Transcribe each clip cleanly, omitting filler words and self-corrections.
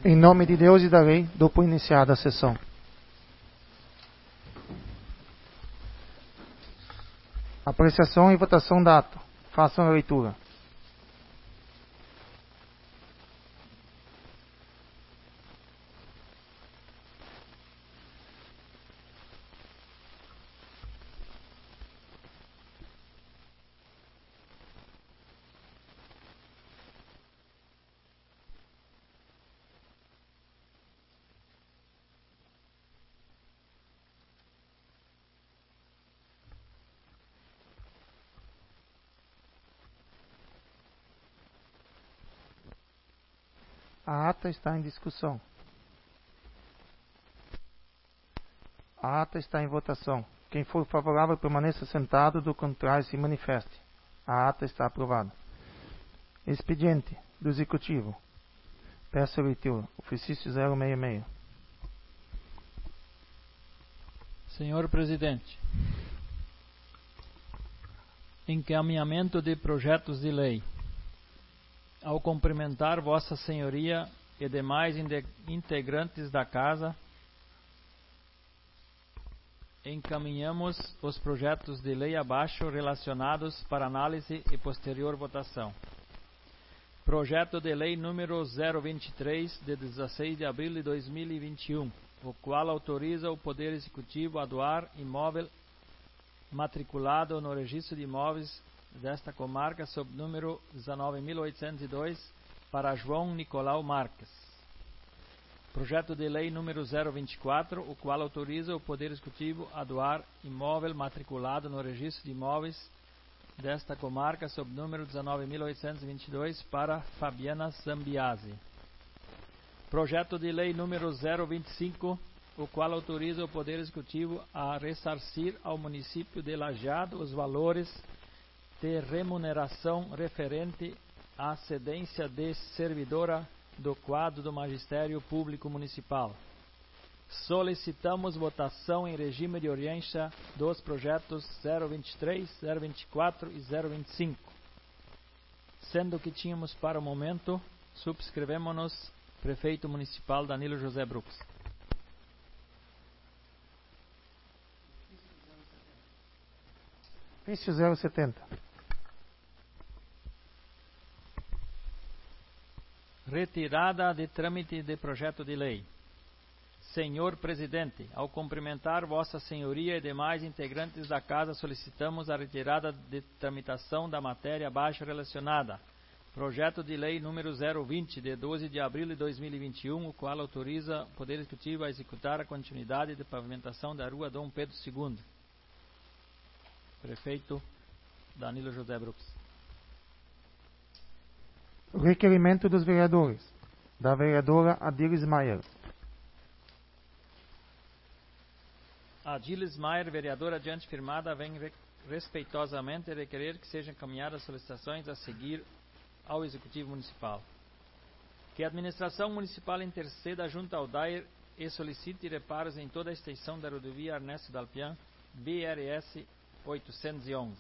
Em nome de Deus e da lei, dou por iniciada a sessão. Apreciação e votação da ata. Façam a leitura. A ata está em discussão. A ata está em votação. Quem for favorável permaneça sentado, do contrário se manifeste. A ata está aprovada. Expediente do Executivo. Peço a leitura. Ofício 066. Senhor Presidente, encaminhamento de projetos de lei. Ao cumprimentar Vossa Senhoria e demais integrantes da Casa, encaminhamos os projetos de lei abaixo relacionados para análise e posterior votação. Projeto de lei número 023, de 16 de abril de 2021, o qual autoriza o Poder Executivo a doar imóvel matriculado no Registro de Imóveis desta comarca sob número 19.802 para João Nicolau Marques. Projeto de lei número 024, o qual autoriza o Poder Executivo a doar imóvel matriculado no Registro de Imóveis desta comarca sob número 19.822 para Fabiana Zambiasi. Projeto de lei número 025, o qual autoriza o Poder Executivo a ressarcir ao município de Lajeado os valores de remuneração referente à cedência de servidora do quadro do Magistério Público Municipal. Solicitamos votação em regime de urgência dos projetos 023, 024 e 025. Sendo que tínhamos para o momento, subscrevemos-nos Prefeito Municipal Danilo José Brux. Ofício 070. Retirada de trâmite de projeto de lei. Senhor Presidente, ao cumprimentar Vossa Senhoria e demais integrantes da Casa, solicitamos a retirada de tramitação da matéria abaixo relacionada. Projeto de lei número 020, de 12 de abril de 2021, o qual autoriza o Poder Executivo a executar a continuidade de pavimentação da rua Dom Pedro II. Prefeito Danilo José Brux. Requerimento dos vereadores. Da vereadora Adilis Maier. Adilis Maier, vereadora adiante firmada, vem respeitosamente requerer que sejam encaminhadas solicitações a seguir ao Executivo Municipal. Que a Administração Municipal interceda junto ao DAIR e solicite reparos em toda a extensão da rodovia Ernesto Dalpian, BRS 811.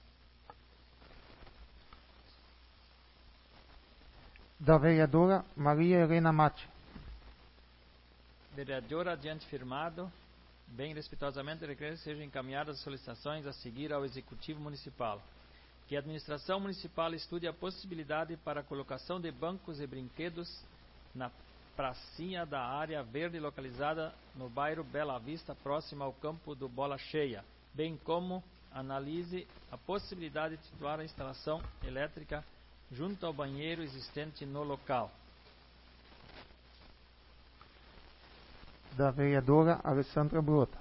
Da vereadora Maria Helena Mate. Vereadora adiante firmado, bem respeitosamente requer que sejam encaminhadas solicitações a seguir ao Executivo Municipal. Que a Administração Municipal estude a possibilidade para a colocação de bancos e brinquedos na pracinha da área verde localizada no bairro Bela Vista, próximo ao campo do Bola Cheia, bem como analise a possibilidade de titular a instalação elétrica junto ao banheiro existente no local. Da vereadora Alessandra Brota.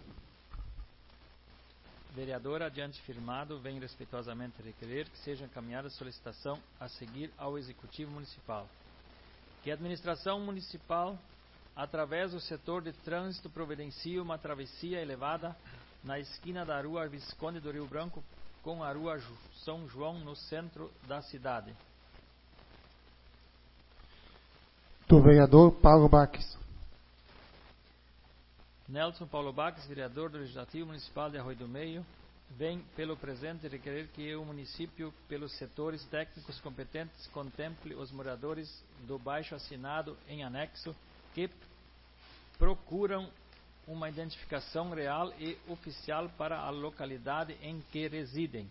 Vereadora adiante firmado, vem respeitosamente requerer que seja encaminhada a solicitação a seguir ao Executivo Municipal. Que a Administração Municipal, através do setor de trânsito, providencie uma travessia elevada na esquina da rua Visconde do Rio Branco com a rua São João no centro da cidade. Do vereador Paulo Baques. Nelson Paulo Baques, vereador do Legislativo Municipal de Arroio do Meio, vem pelo presente requerer que o município, pelos setores técnicos competentes, contemple os moradores do baixo assinado em anexo que procuram uma identificação real e oficial para a localidade em que residem.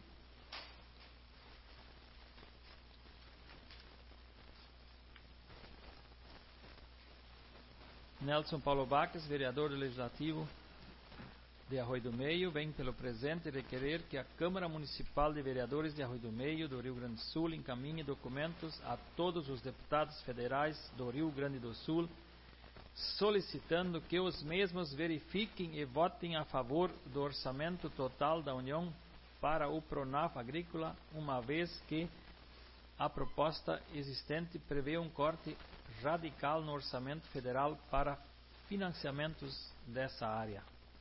Nelson Paulo Baques, vereador do Legislativo de Arroio do Meio, vem pelo presente requerer que a Câmara Municipal de Vereadores de Arroio do Meio, do Rio Grande do Sul, encaminhe documentos a todos os deputados federais do Rio Grande do Sul, solicitando que os mesmos verifiquem e votem a favor do orçamento total da União para o Pronaf Agrícola, uma vez que a proposta existente prevê um corte radical no orçamento federal para financiamentos dessa área.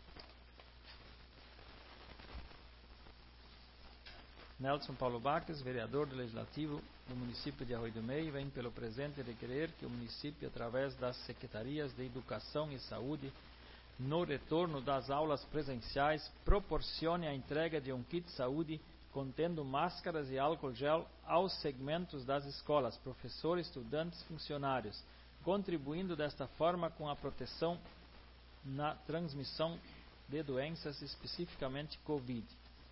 Nelson Paulo Baques, vereador do Legislativo do município de Arroio do Meio, vem pelo presente requerer que o município, através das secretarias de Educação e Saúde, no retorno das aulas presenciais, proporcione a entrega de um kit saúde contendo máscaras e álcool gel aos segmentos das escolas, professores, estudantes e funcionários, contribuindo desta forma com a proteção na transmissão de doenças, especificamente Covid.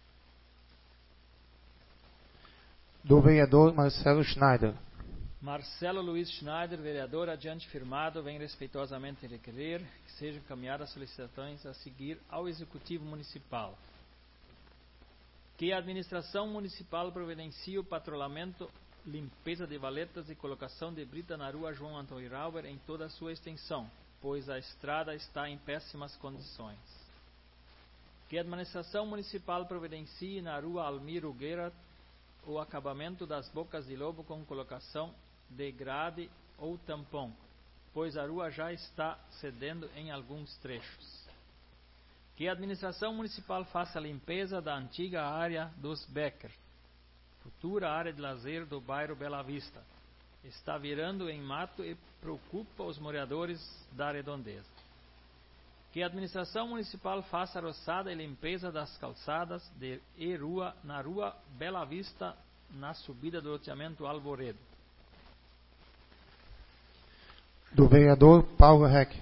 Do vereador Marcelo Schneider. Marcelo Luiz Schneider, vereador adiante firmado, vem respeitosamente requerer que sejam encaminhadas solicitações a seguir ao Executivo Municipal. Que a administração municipal providencie o patrulhamento, limpeza de valetas e colocação de brita na rua João Antônio Rauber em toda a sua extensão, pois a estrada está em péssimas condições. Que a administração municipal providencie na rua Almiro Guerra o acabamento das bocas de lobo com colocação de grade ou tampão, pois a rua já está cedendo em alguns trechos. Que a administração municipal faça a limpeza da antiga área dos Becker, futura área de lazer do bairro Bela Vista. Está virando em mato e preocupa os moradores da redondeza. Que a administração municipal faça a roçada e limpeza das calçadas na rua Bela Vista, na subida do loteamento Alvoredo. Do vereador Paulo Reck.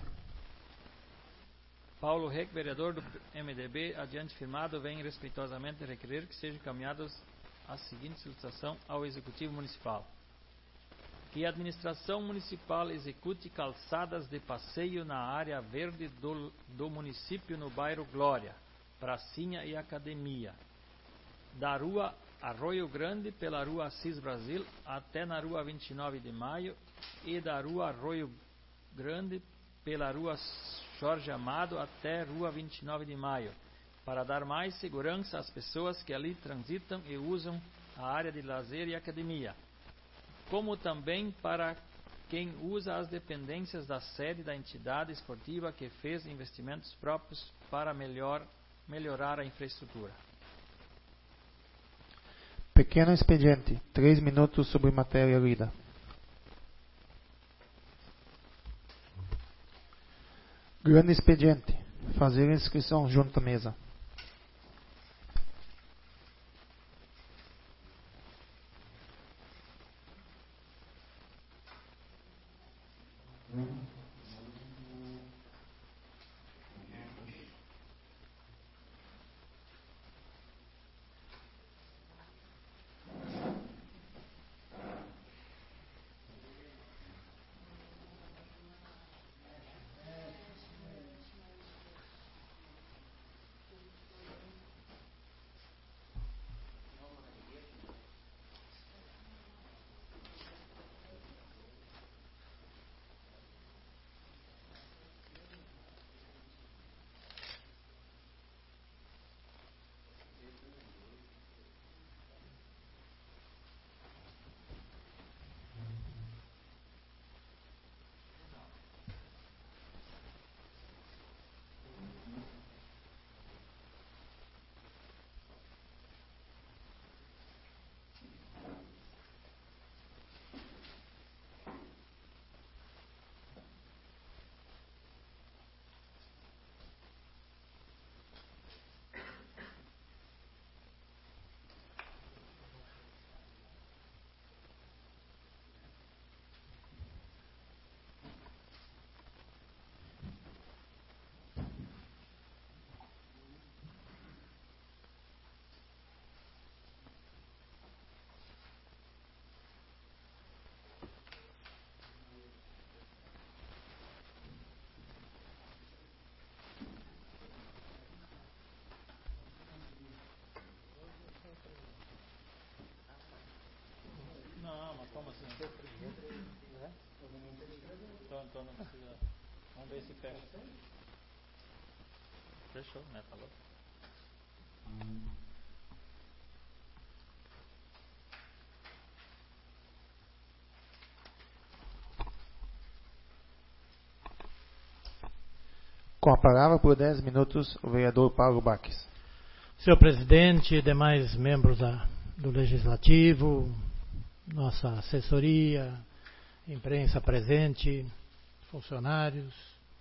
Paulo Reck, vereador do MDB, adiante firmado, vem respeitosamente requerer que sejam encaminhadas a seguinte solicitação ao Executivo Municipal. Que a administração municipal execute calçadas de passeio na área verde do município no bairro Glória, Pracinha e Academia, da rua Arroio Grande pela rua Assis Brasil até na rua 29 de Maio e da rua Arroio Grande pela rua Jorge Amado até rua 29 de Maio, para dar mais segurança às pessoas que ali transitam e usam a área de lazer e academia, como também para quem usa as dependências da sede da entidade esportiva que fez investimentos próprios para melhorar a infraestrutura. Pequeno expediente, 3 minutos sobre matéria lida. Grande expediente, fazer inscrição junto à mesa. Vamos ver se fecha. Fechou, né? Falou. Com a palavra por 10 minutos, o vereador Paulo Baques. Senhor presidente, demais membros do Legislativo, nossa assessoria, imprensa presente, funcionários.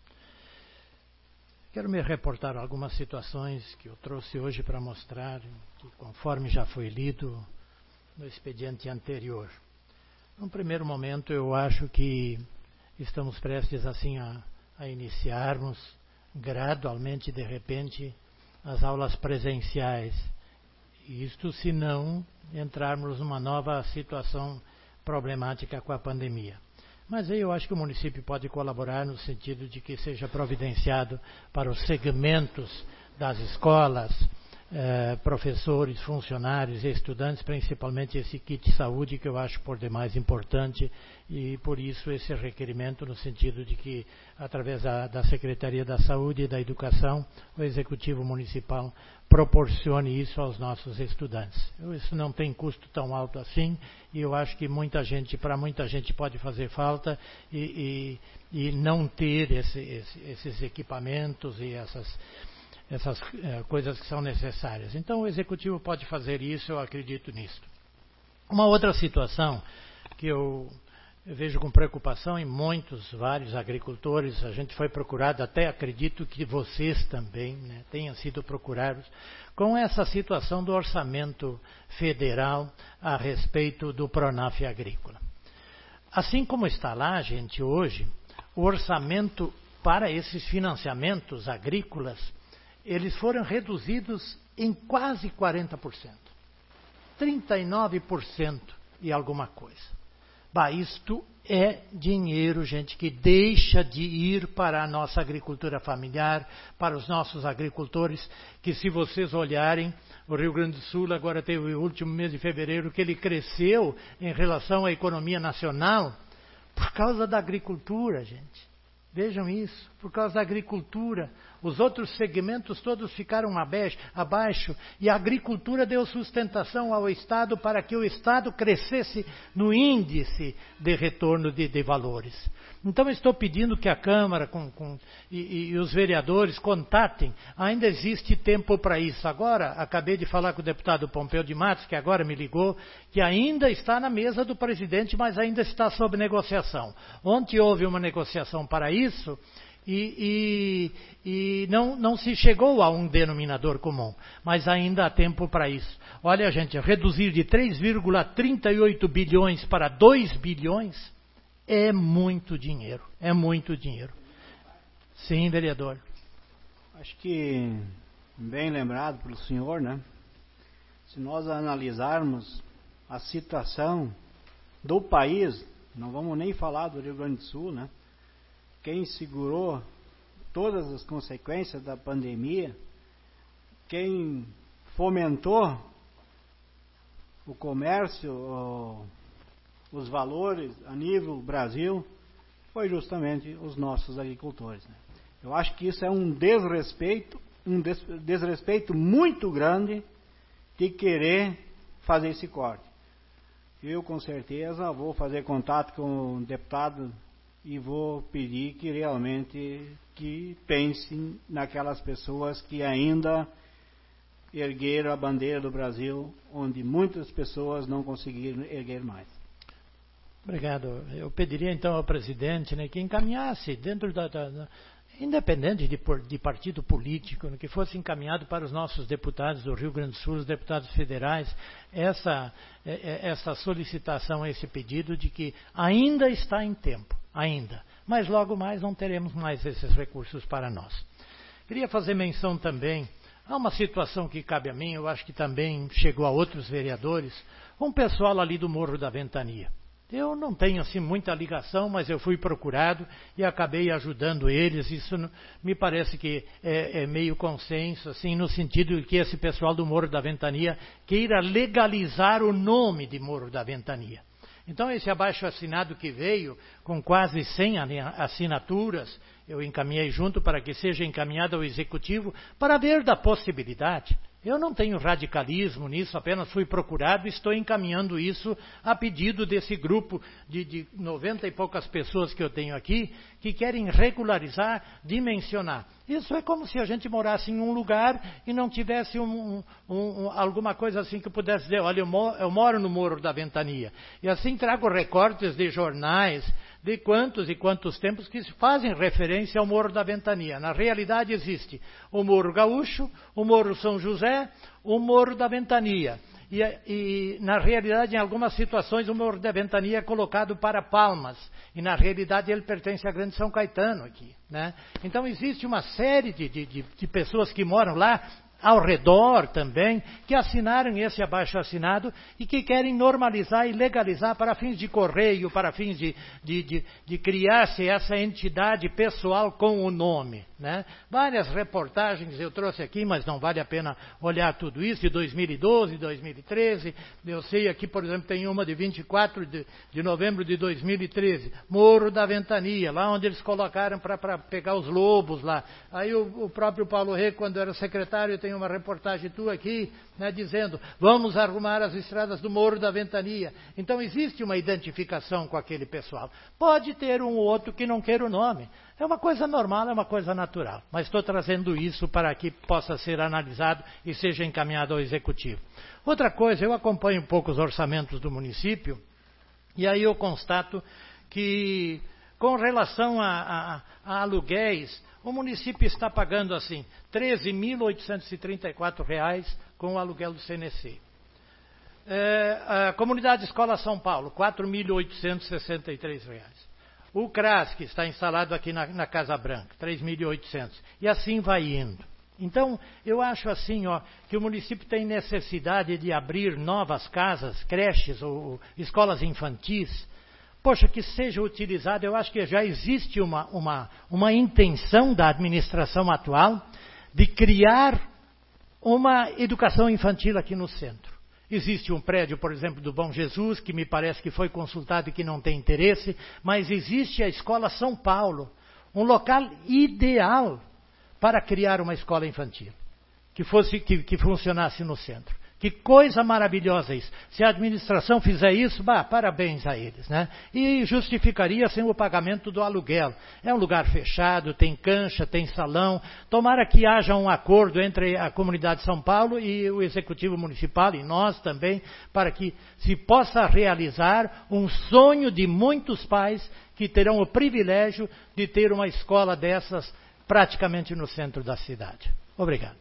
Quero me reportar algumas situações que eu trouxe hoje para mostrar, que conforme já foi lido no expediente anterior. Num primeiro momento, eu acho que estamos prestes assim a iniciarmos gradualmente, de repente, as aulas presenciais. Isto se não entrarmos numa nova situação problemática com a pandemia. Mas aí eu acho que o município pode colaborar no sentido de que seja providenciado para os segmentos das escolas, professores, funcionários e estudantes, principalmente esse kit saúde, que eu acho por demais importante, e por isso esse requerimento no sentido de que, através da Secretaria da Saúde e da Educação, o Executivo Municipal proporcione isso aos nossos estudantes. Isso não tem custo tão alto assim, e eu acho que para muita gente pode fazer falta, e não ter esses equipamentos e essas coisas que são necessárias. Então o Executivo pode fazer isso, eu acredito nisso. Uma outra situação que eu vejo com preocupação em vários agricultores, a gente foi procurado, até acredito que vocês também, né, tenham sido procurados, com essa situação do orçamento federal a respeito do Pronaf Agrícola. Assim como está lá, gente, hoje, o orçamento para esses financiamentos agrícolas, eles foram reduzidos em quase 40%. 39% e alguma coisa. Isto é dinheiro, gente, que deixa de ir para a nossa agricultura familiar, para os nossos agricultores, que se vocês olharem, o Rio Grande do Sul agora teve o último mês de fevereiro, que ele cresceu em relação à economia nacional, por causa da agricultura, gente. Vejam isso, por causa da agricultura. Os outros segmentos todos ficaram abaixo e a agricultura deu sustentação ao Estado para que o Estado crescesse no índice de retorno de valores. Então estou pedindo que a Câmara e os vereadores contatem, ainda existe tempo para isso. Agora, acabei de falar com o deputado Pompeu de Matos, que agora me ligou, que ainda está na mesa do presidente, mas ainda está sob negociação. Ontem houve uma negociação para isso e não se chegou a um denominador comum, mas ainda há tempo para isso. Olha, gente, reduzir de 3,38 bilhões para 2 bilhões é muito dinheiro, é muito dinheiro. Sim, vereador. Acho que, bem lembrado pelo senhor, né? Se nós analisarmos a situação do país, não vamos nem falar do Rio Grande do Sul, né? Quem segurou todas as consequências da pandemia, quem fomentou o comércio, os valores a nível Brasil, foi justamente os nossos agricultores, né? Eu acho que isso é um desrespeito muito grande de querer fazer esse corte. Eu, com certeza, vou fazer contato com o deputado e vou pedir que realmente pensem naquelas pessoas que ainda ergueram a bandeira do Brasil, onde muitas pessoas não conseguiram erguer mais. Obrigado. Eu pediria então ao presidente, né, que encaminhasse dentro independente de partido político, que fosse encaminhado para os nossos deputados do Rio Grande do Sul, os deputados federais, essa solicitação, esse pedido de que ainda está em tempo, mas logo mais não teremos mais esses recursos para nós. Queria fazer menção também a uma situação que cabe a mim, eu acho que também chegou a outros vereadores, um pessoal ali do Morro da Ventania. Eu não tenho assim muita ligação, mas eu fui procurado e acabei ajudando eles. Isso me parece que é meio consenso, assim, no sentido de que esse pessoal do Morro da Ventania queira legalizar o nome de Morro da Ventania. Então, esse abaixo-assinado que veio, com quase 100 assinaturas, eu encaminhei junto para que seja encaminhado ao Executivo, para ver da possibilidade. Eu não tenho radicalismo nisso, apenas fui procurado e estou encaminhando isso a pedido desse grupo de 90 e poucas pessoas que eu tenho aqui, que querem regularizar, dimensionar. Isso é como se a gente morasse em um lugar e não tivesse alguma coisa assim que pudesse dizer, olha, eu moro no Morro da Ventania. E assim trago recortes de jornais, de quantos e quantos tempos que fazem referência ao Morro da Ventania. Na realidade existe o Morro Gaúcho, o Morro São José, o Morro da Ventania. E na realidade, em algumas situações, o Morro da Ventania é colocado para Palmas. E na realidade ele pertence à Grande São Caetano aqui, né? Então existe uma série de pessoas que moram lá, ao redor também, que assinaram esse abaixo-assinado e que querem normalizar e legalizar para fins de correio, para fins de criar-se essa entidade pessoal com o nome, né? Várias reportagens eu trouxe aqui, mas não vale a pena olhar tudo isso, de 2012, 2013. Eu sei aqui, por exemplo, tem uma de 24 de novembro de 2013, Morro da Ventania, lá onde eles colocaram para pegar os lobos lá. Aí o próprio Paulo Rê, quando era secretário, tem uma reportagem tua aqui, né, dizendo, vamos arrumar as estradas do Morro da Ventania. Então existe uma identificação com aquele pessoal. Pode ter um ou outro que não queira o nome. É uma coisa normal, é uma coisa natural. Mas estou trazendo isso para que possa ser analisado e seja encaminhado ao Executivo. Outra coisa, eu acompanho um pouco os orçamentos do município, e aí eu constato que, com relação a aluguéis, o município está pagando assim R$ 13.834 com o aluguel do CNC. A Comunidade Escola São Paulo, R$ 4.863. O CRAS, que está instalado aqui na Casa Branca, 3.800. E assim vai indo. Então, eu acho assim, que o município tem necessidade de abrir novas casas, creches ou escolas infantis. Poxa, que seja utilizado. Eu acho que já existe uma intenção da administração atual de criar uma educação infantil aqui no centro. Existe um prédio, por exemplo, do Bom Jesus, que me parece que foi consultado e que não tem interesse, mas existe a Escola São Paulo, um local ideal para criar uma escola infantil, que funcionasse no centro. Que coisa maravilhosa isso. Se a administração fizer isso, parabéns a eles, né? E justificaria sem o pagamento do aluguel. É um lugar fechado, tem cancha, tem salão. Tomara que haja um acordo entre a Comunidade de São Paulo e o Executivo Municipal, e nós também, para que se possa realizar um sonho de muitos pais que terão o privilégio de ter uma escola dessas praticamente no centro da cidade. Obrigado.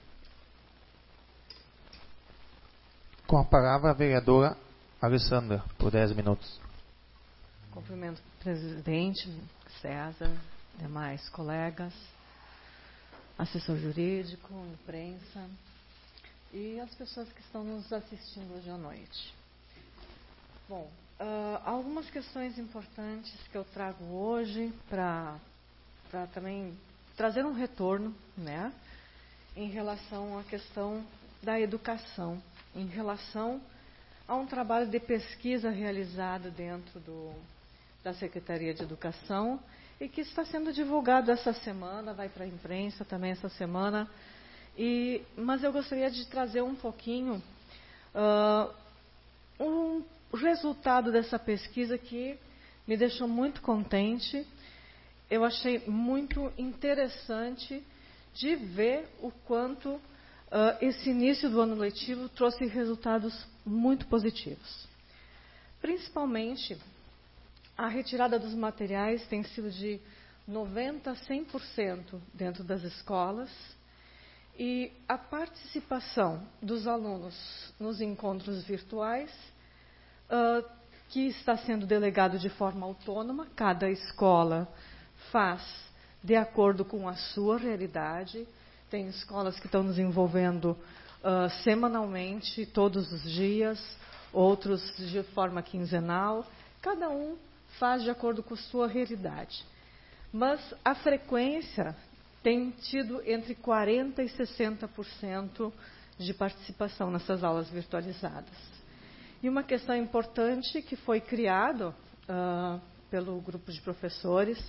Com a palavra a vereadora Alessandra, por 10 minutos. Cumprimento o presidente, César, demais colegas, assessor jurídico, imprensa e as pessoas que estão nos assistindo hoje à noite. Bom, algumas questões importantes que eu trago hoje para também trazer um retorno, né, em relação à questão da educação, em relação a um trabalho de pesquisa realizado dentro da Secretaria de Educação e que está sendo divulgado essa semana, vai para a imprensa também essa semana. Mas eu gostaria de trazer um pouquinho um resultado dessa pesquisa que me deixou muito contente. Eu achei muito interessante de ver o quanto esse início do ano letivo trouxe resultados muito positivos. Principalmente, a retirada dos materiais tem sido de 90% a 100% dentro das escolas e a participação dos alunos nos encontros virtuais, que está sendo delegado de forma autônoma, cada escola faz de acordo com a sua realidade. Tem escolas que estão nos envolvendo semanalmente, todos os dias, outros de forma quinzenal. Cada um faz de acordo com a sua realidade. Mas a frequência tem tido entre 40% e 60% de participação nessas aulas virtualizadas. E uma questão importante que foi criado pelo grupo de professores,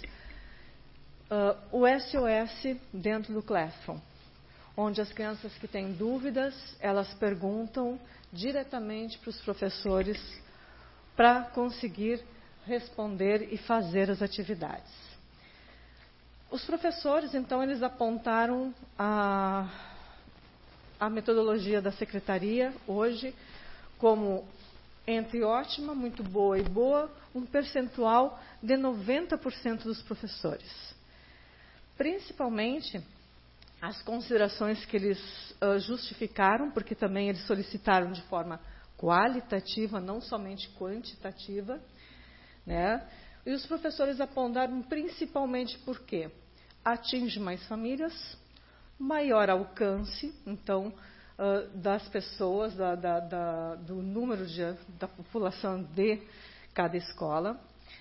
o SOS dentro do Classroom, onde as crianças que têm dúvidas, elas perguntam diretamente para os professores para conseguir responder e fazer as atividades. Os professores, então, eles apontaram a metodologia da secretaria hoje como entre ótima, muito boa e boa, um percentual de 90% dos professores. Principalmente as considerações que eles justificaram, porque também eles solicitaram de forma qualitativa, não somente quantitativa, né? E os professores apontaram principalmente porque atinge mais famílias, maior alcance, então, das pessoas, do número da população de cada escola,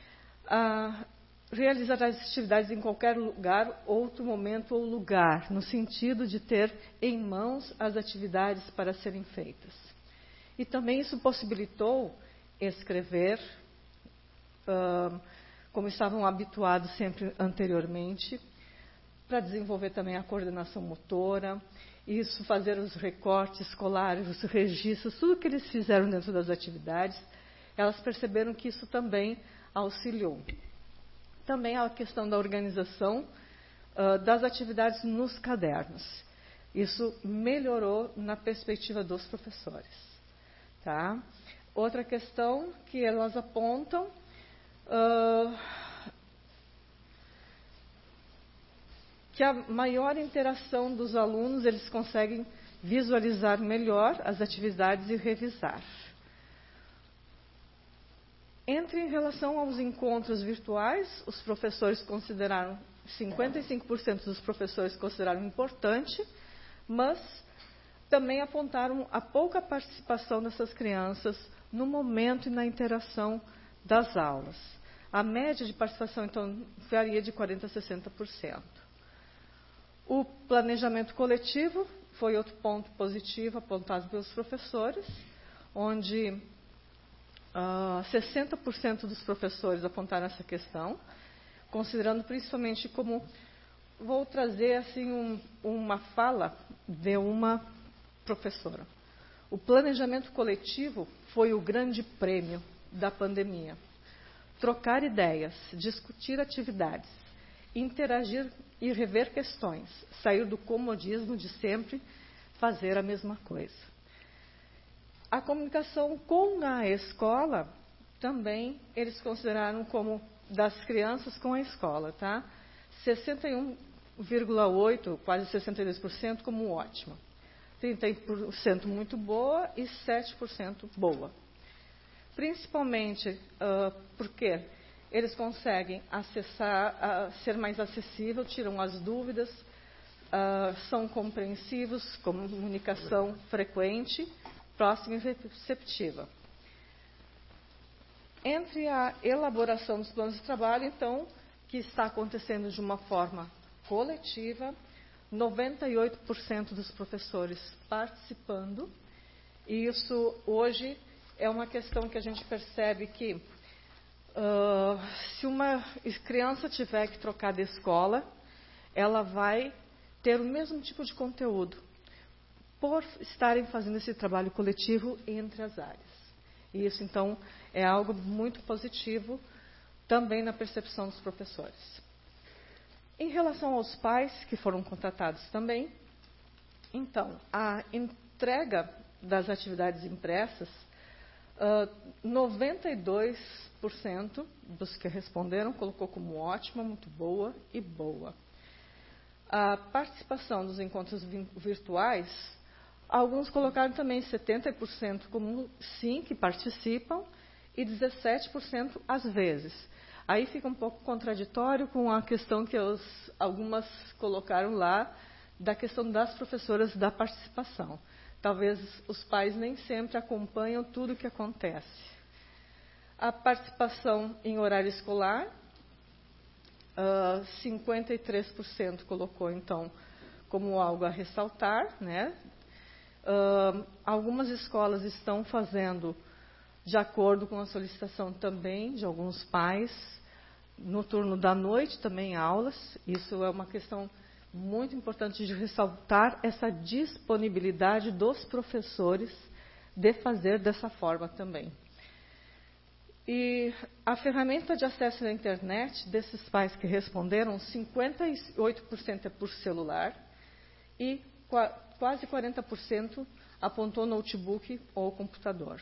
realizar as atividades em qualquer lugar, outro momento ou lugar, no sentido de ter em mãos as atividades para serem feitas. E também isso possibilitou escrever, como estavam habituados sempre anteriormente, para desenvolver também a coordenação motora, isso, fazer os recortes escolares, os registros, tudo que eles fizeram dentro das atividades, elas perceberam que isso também auxiliou. Também a questão da organização das atividades nos cadernos. Isso melhorou na perspectiva dos professores. Tá? Outra questão que elas apontam, que a maior interação dos alunos, eles conseguem visualizar melhor as atividades e revisar. Em relação aos encontros virtuais, os professores consideraram, 55% dos professores consideraram importante, mas também apontaram a pouca participação dessas crianças no momento e na interação das aulas. A média de participação, então, varia de 40% a 60%. O planejamento coletivo foi outro ponto positivo apontado pelos professores, onde 60% dos professores apontaram essa questão, considerando principalmente como, vou trazer assim uma fala de uma professora. O planejamento coletivo foi o grande prêmio da pandemia. Trocar ideias, discutir atividades, interagir e rever questões, sair do comodismo de sempre fazer a mesma coisa. A comunicação com a escola, também eles consideraram como das crianças com a escola, tá? 61,8%, quase 62% como ótima. 30% muito boa e 7% boa. Principalmente porque eles conseguem acessar, ser mais acessível, tiram as dúvidas, são compreensivos, comunicação frequente, próxima e receptiva. Entre a elaboração dos planos de trabalho, então, que está acontecendo de uma forma coletiva, 98% dos professores participando, e isso hoje é uma questão que a gente percebe que se uma criança tiver que trocar de escola, ela vai ter o mesmo tipo de conteúdo, por estarem fazendo esse trabalho coletivo entre as áreas. E isso, então, é algo muito positivo também na percepção dos professores. Em relação aos pais, que foram contratados também, então, a entrega das atividades impressas, 92% dos que responderam colocou como ótima, muito boa e boa. A participação dos encontros virtuais, alguns colocaram também 70% como sim, que participam, e 17% às vezes. Aí fica um pouco contraditório com a questão que algumas colocaram lá, da questão das professoras da participação. Talvez os pais nem sempre acompanham tudo o que acontece. A participação em horário escolar, 53% colocou, então, como algo a ressaltar, né? Algumas escolas estão fazendo de acordo com a solicitação também de alguns pais, no turno da noite também aulas. Isso é uma questão muito importante de ressaltar, essa disponibilidade dos professores de fazer dessa forma também. E a ferramenta de acesso à internet desses pais que responderam, 58% é por celular e quase 40% apontou notebook ou computador.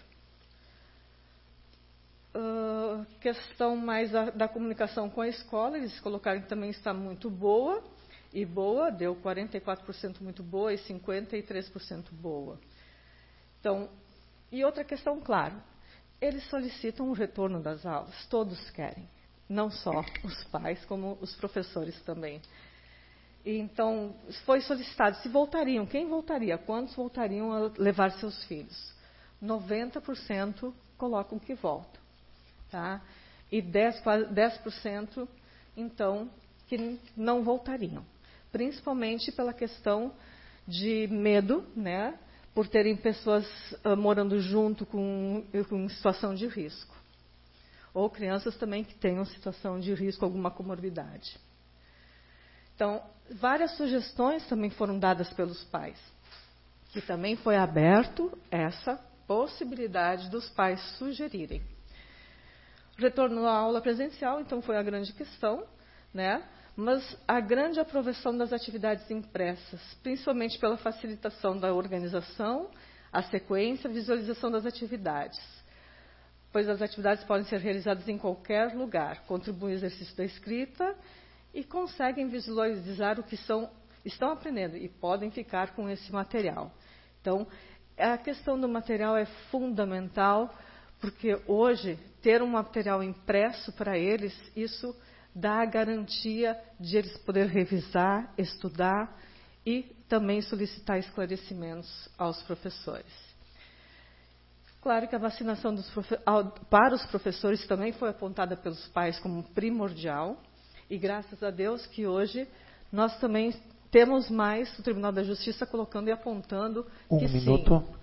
Questão mais da comunicação com a escola, eles colocaram que também está muito boa, e boa, deu 44% muito boa e 53% boa. Então, e outra questão, claro, eles solicitam o retorno das aulas, todos querem, não só os pais, como os professores também. E então, foi solicitado se voltariam, quem voltaria, quantos voltariam a levar seus filhos? 90% colocam que voltam, tá? E 10%, então, que não voltariam. Principalmente pela questão de medo, né? Por terem pessoas morando junto com situação de risco. Ou crianças também que tenham situação de risco, alguma comorbidade. Então, várias sugestões também foram dadas pelos pais. Que também foi aberto essa possibilidade dos pais sugerirem. Retorno à aula presencial, então, foi a grande questão, né? Mas a grande aprovação das atividades impressas, principalmente pela facilitação da organização, a sequência, a visualização das atividades. Pois as atividades podem ser realizadas em qualquer lugar, contribuem ao exercício da escrita e conseguem visualizar o que estão aprendendo e podem ficar com esse material. Então, a questão do material é fundamental, porque hoje, ter um material impresso para eles, isso dá a garantia de eles poderem revisar, estudar e também solicitar esclarecimentos aos professores. Claro que a vacinação para os professores também foi apontada pelos pais como primordial, e graças a Deus que hoje nós também temos mais o Tribunal da Justiça colocando e apontando que sim,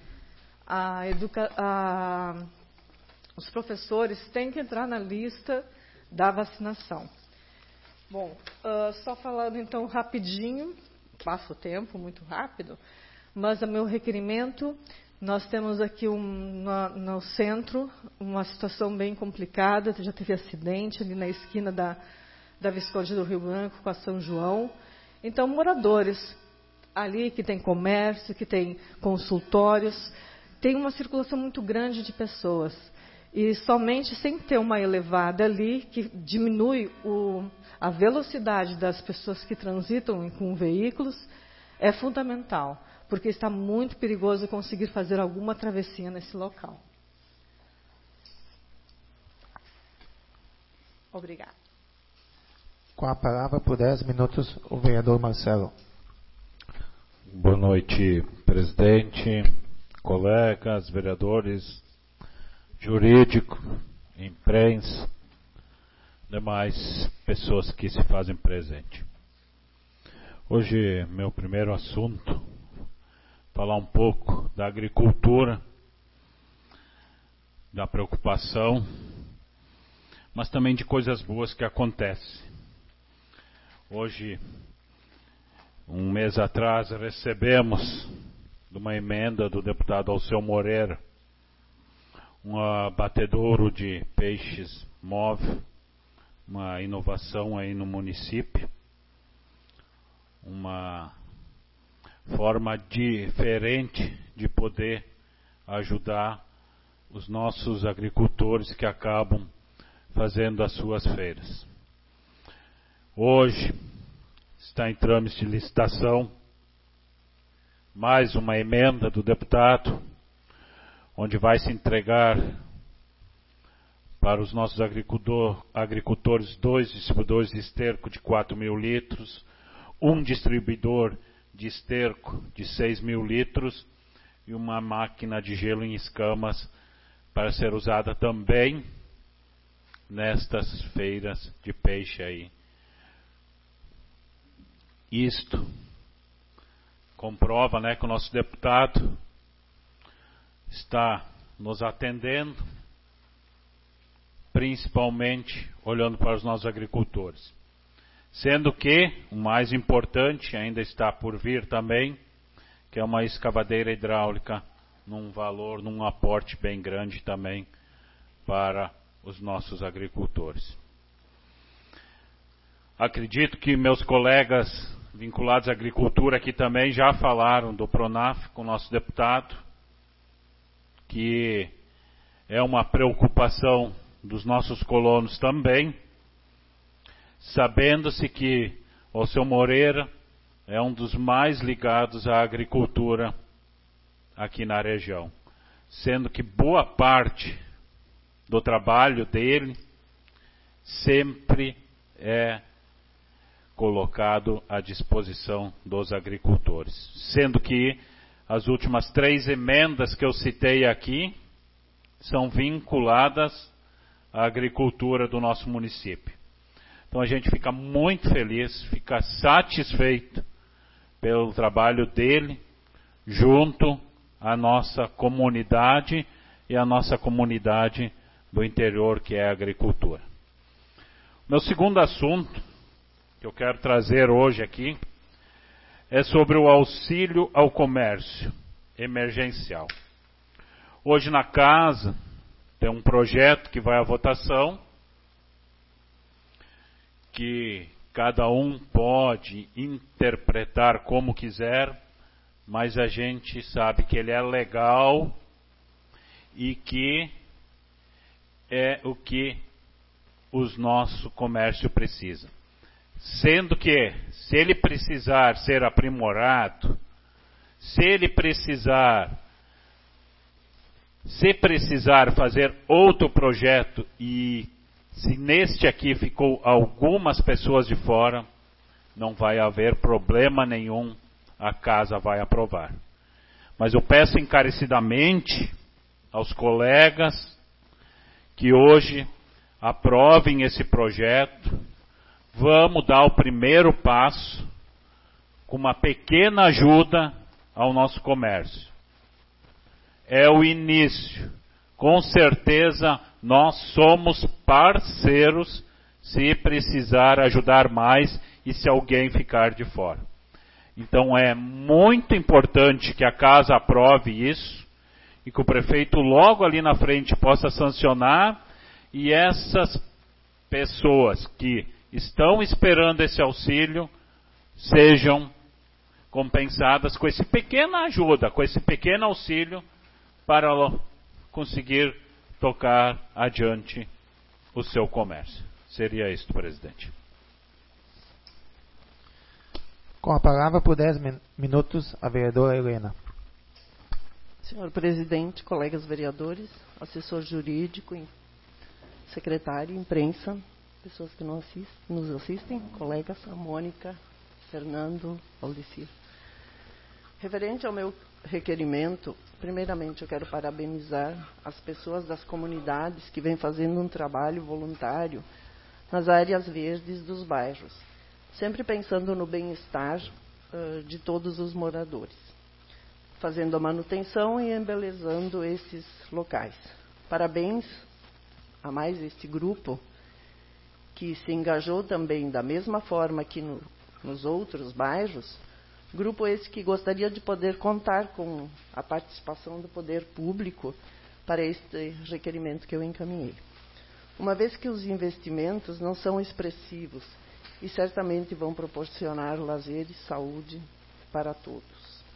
os professores têm que entrar na lista da vacinação. Bom, só falando então rapidinho, passa o tempo muito rápido, mas o meu requerimento, nós temos aqui no centro uma situação bem complicada, já teve acidente ali na esquina da Visconde do Rio Branco com a São João. Então, moradores ali que tem comércio, que tem consultórios, tem uma circulação muito grande de pessoas. E somente sem ter uma elevada ali, que diminui a velocidade das pessoas que transitam com veículos, é fundamental, porque está muito perigoso conseguir fazer alguma travessia nesse local. Obrigada. Com a palavra, por 10 minutos, o vereador Marcelo. Boa noite, presidente, colegas, vereadores, jurídico, imprensa, demais pessoas que se fazem presente. Hoje, meu primeiro assunto, falar um pouco da agricultura, da preocupação, mas também de coisas boas que acontecem. Hoje, um mês atrás, recebemos de uma emenda do deputado Alceu Moreira um abatedouro de peixes móvel, uma inovação aí no município, uma forma diferente de poder ajudar os nossos agricultores que acabam fazendo as suas feiras. Hoje está em trâmite de licitação mais uma emenda do deputado, onde vai se entregar para os nossos agricultores 2 distribuidores de esterco de 4.000 litros, um distribuidor de esterco de 6.000 litros e uma máquina de gelo em escamas para ser usada também nestas feiras de peixe aí. Isto comprova, que o nosso deputado está nos atendendo principalmente olhando para os nossos agricultores. Sendo que o mais importante ainda está por vir também, que é uma escavadeira hidráulica num aporte bem grande também para os nossos agricultores. Acredito que meus colegas vinculados à agricultura aqui também já falaram do Pronaf com o nosso deputado, que é uma preocupação dos nossos colonos também, sabendo-se que o seu Moreira é um dos mais ligados à agricultura aqui na região, sendo que boa parte do trabalho dele sempre é colocado à disposição dos agricultores, sendo que as últimas 3 emendas que eu citei aqui são vinculadas à agricultura do nosso município. Então a gente fica muito feliz, fica satisfeito pelo trabalho dele junto à nossa comunidade e à nossa comunidade do interior, que é a agricultura. Meu segundo assunto que eu quero trazer hoje aqui é sobre o auxílio ao comércio emergencial. Hoje na casa tem um projeto que vai à votação, que cada um pode interpretar como quiser, mas a gente sabe que ele é legal e que é o que o nosso comércio precisa. Sendo que, se ele precisar ser aprimorado, se precisar fazer outro projeto e se neste aqui ficou algumas pessoas de fora, não vai haver problema nenhum, a casa vai aprovar. Mas eu peço encarecidamente aos colegas que hoje aprovem esse projeto. Vamos dar o primeiro passo com uma pequena ajuda ao nosso comércio. É o início. Com certeza nós somos parceiros se precisar ajudar mais e se alguém ficar de fora. Então é muito importante que a casa aprove isso e que o prefeito logo ali na frente possa sancionar e essas pessoas que estão esperando esse auxílio sejam compensadas com essa pequena ajuda, com esse pequeno auxílio para conseguir tocar adiante o seu comércio. Seria isto, presidente. Com a palavra por 10 minutos, a vereadora Helena. Senhor presidente, colegas vereadores, assessor jurídico, secretário, imprensa, pessoas que nos assistem, colegas, a Mônica, Fernando, Aldecir. Referente ao meu requerimento, primeiramente eu quero parabenizar as pessoas das comunidades que vêm fazendo um trabalho voluntário nas áreas verdes dos bairros, sempre pensando no bem-estar de todos os moradores, fazendo a manutenção e embelezando esses locais. Parabéns a mais este grupo que se engajou também da mesma forma que nos outros bairros, grupo esse que gostaria de poder contar com a participação do poder público para este requerimento que eu encaminhei. Uma vez que os investimentos não são expressivos e certamente vão proporcionar lazer e saúde para todos.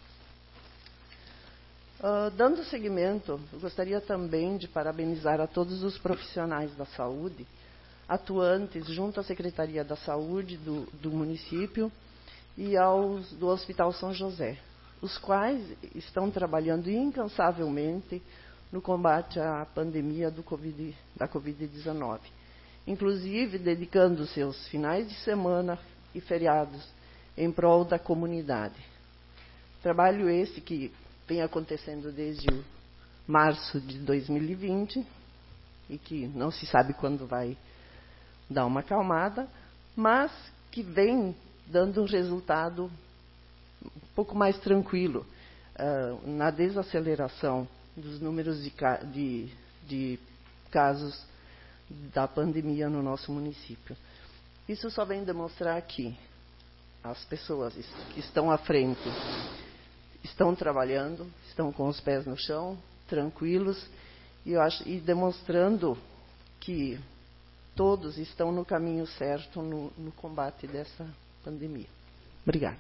Dando seguimento, eu gostaria também de parabenizar a todos os profissionais da saúde atuantes junto à Secretaria da Saúde do município e do Hospital São José, os quais estão trabalhando incansavelmente no combate à pandemia da Covid-19, inclusive dedicando seus finais de semana e feriados em prol da comunidade. Trabalho esse que vem acontecendo desde março de 2020 e que não se sabe quando vai dar uma acalmada, mas que vem dando um resultado um pouco mais tranquilo na desaceleração dos números de casos da pandemia no nosso município. Isso só vem demonstrar que as pessoas que estão à frente estão trabalhando, estão com os pés no chão, tranquilos, e demonstrando que todos estão no caminho certo no combate dessa pandemia. Obrigada.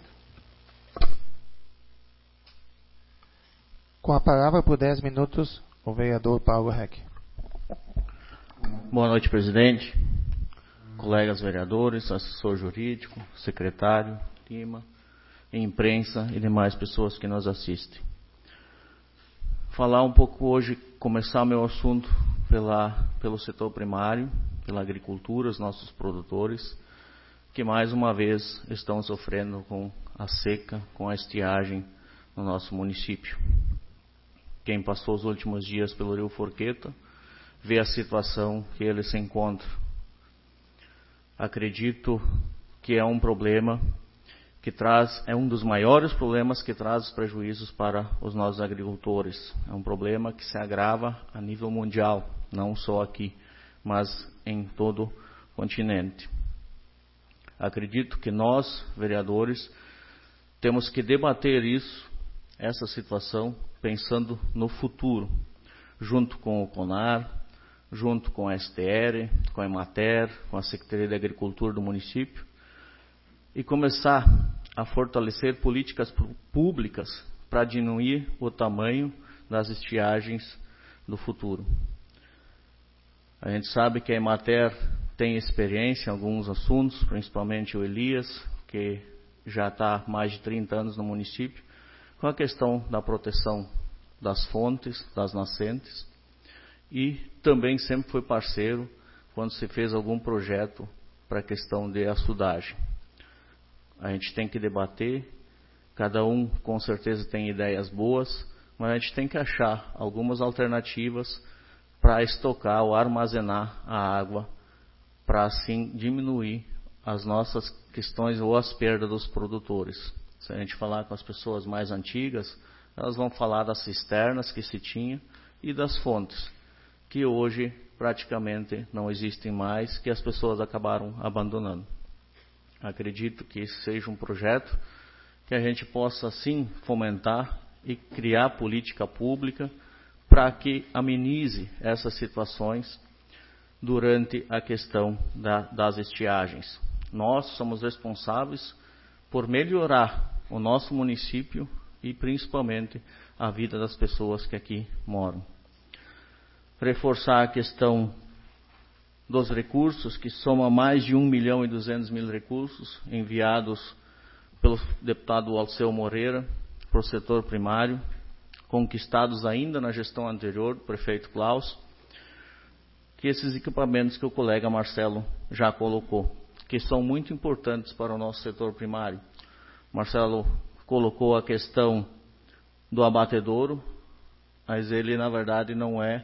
Com a palavra por 10 minutos, o vereador Paulo Reck. Boa noite, presidente, colegas vereadores, assessor jurídico, secretário, Lima, imprensa e demais pessoas que nos assistem. Falar um pouco hoje, começar meu assunto pelo setor primário, pela agricultura, os nossos produtores, que mais uma vez estão sofrendo com a seca, com a estiagem no nosso município. Quem passou os últimos dias pelo Rio Forqueta vê a situação que ele se encontra. Acredito que é um problema que é um dos maiores problemas que traz prejuízos para os nossos agricultores. É um problema que se agrava a nível mundial, não só aqui, mas em todo o continente. Acredito que nós, vereadores, temos que debater essa situação, pensando no futuro, junto com o CONAR, junto com a STR, com a Emater, com a Secretaria de Agricultura do município, e começar a fortalecer políticas públicas para diminuir o tamanho das estiagens do futuro. A gente sabe que a Emater tem experiência em alguns assuntos, principalmente o Elias, que já está há mais de 30 anos no município, com a questão da proteção das fontes, das nascentes, e também sempre foi parceiro quando se fez algum projeto para a questão de açudagem. A gente tem que debater, cada um com certeza tem ideias boas, mas a gente tem que achar algumas alternativas para estocar ou armazenar a água, para assim diminuir as nossas questões ou as perdas dos produtores. Se a gente falar com as pessoas mais antigas, elas vão falar das cisternas que se tinha e das fontes, que hoje praticamente não existem mais, que as pessoas acabaram abandonando. Acredito que esse seja um projeto que a gente possa sim fomentar e criar política pública para que amenize essas situações durante a questão das estiagens. Nós somos responsáveis por melhorar o nosso município e principalmente a vida das pessoas que aqui moram. Reforçar a questão dos recursos, que soma mais de 1.200.000 recursos enviados pelo deputado Alceu Moreira para o setor primário, conquistados ainda na gestão anterior do prefeito Klaus, que esses equipamentos que o colega Marcelo já colocou, que são muito importantes para o nosso setor primário. Marcelo colocou a questão do abatedouro, mas ele na verdade não é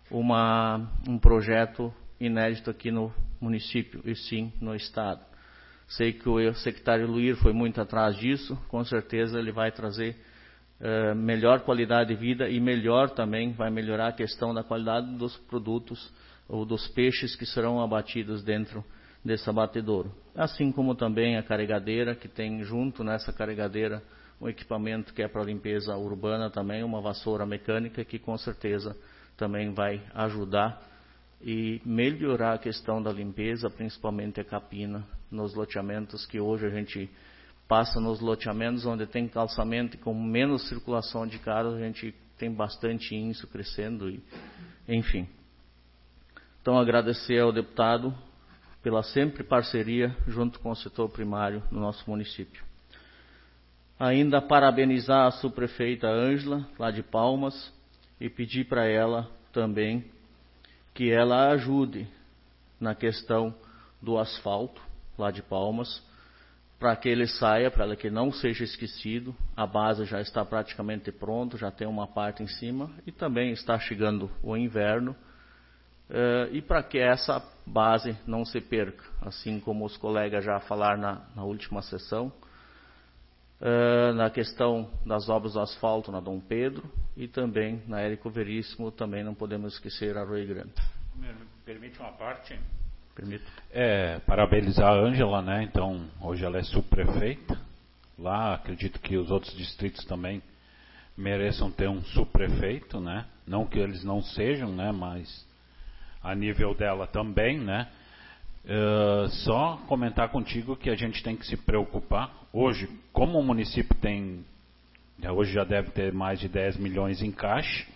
um projeto inédito aqui no município, e sim no estado. Sei que o secretário Luir foi muito atrás disso, com certeza ele vai trazer melhor qualidade de vida e melhor também, vai melhorar a questão da qualidade dos produtos ou dos peixes que serão abatidos dentro desse abatedouro. Assim como também a carregadeira, que tem junto nessa carregadeira um equipamento que é para limpeza urbana também, uma vassoura mecânica, que com certeza também vai ajudar e melhorar a questão da limpeza, principalmente a capina, nos loteamentos que hoje a gente passa nos loteamentos onde tem calçamento e com menos circulação de carros, a gente tem bastante índice crescendo, enfim. Então, agradecer ao deputado pela sempre parceria junto com o setor primário no nosso município. Ainda parabenizar a subprefeita Ângela, lá de Palmas, e pedir para ela também que ela ajude na questão do asfalto, lá de Palmas, para que ele saia, para que não seja esquecido. A base já está praticamente pronta, já tem uma parte em cima, e também está chegando o inverno, e para que essa base não se perca, assim como os colegas já falaram na última sessão, na questão das obras do asfalto na Dom Pedro, e também na Érico Veríssimo, também não podemos esquecer a Arroio Grande. Me permite uma parte? Permito. Parabenizar a Ângela, né? Então, hoje ela é subprefeita. Lá, acredito que os outros distritos também mereçam ter um subprefeito, né? Não que eles não sejam, né? Mas a nível dela também, né? Só comentar contigo que a gente tem que se preocupar. Hoje, como o município tem, hoje já deve ter mais de 10 milhões em caixa,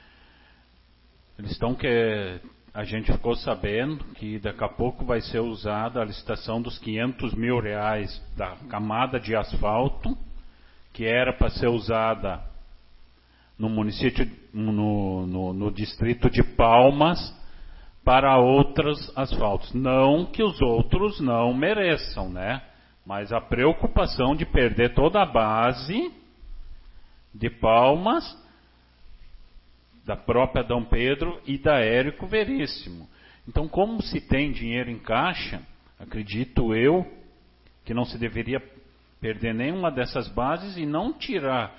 eles estão a gente ficou sabendo que daqui a pouco vai ser usada a licitação dos 500 mil reais da camada de asfalto, que era para ser usada no município, no distrito de Palmas, para outros asfaltos. Não que os outros não mereçam, né? Mas a preocupação de perder toda a base de Palmas, da própria Dom Pedro e da Érico Veríssimo. Então, como se tem dinheiro em caixa, acredito eu que não se deveria perder nenhuma dessas bases e não tirar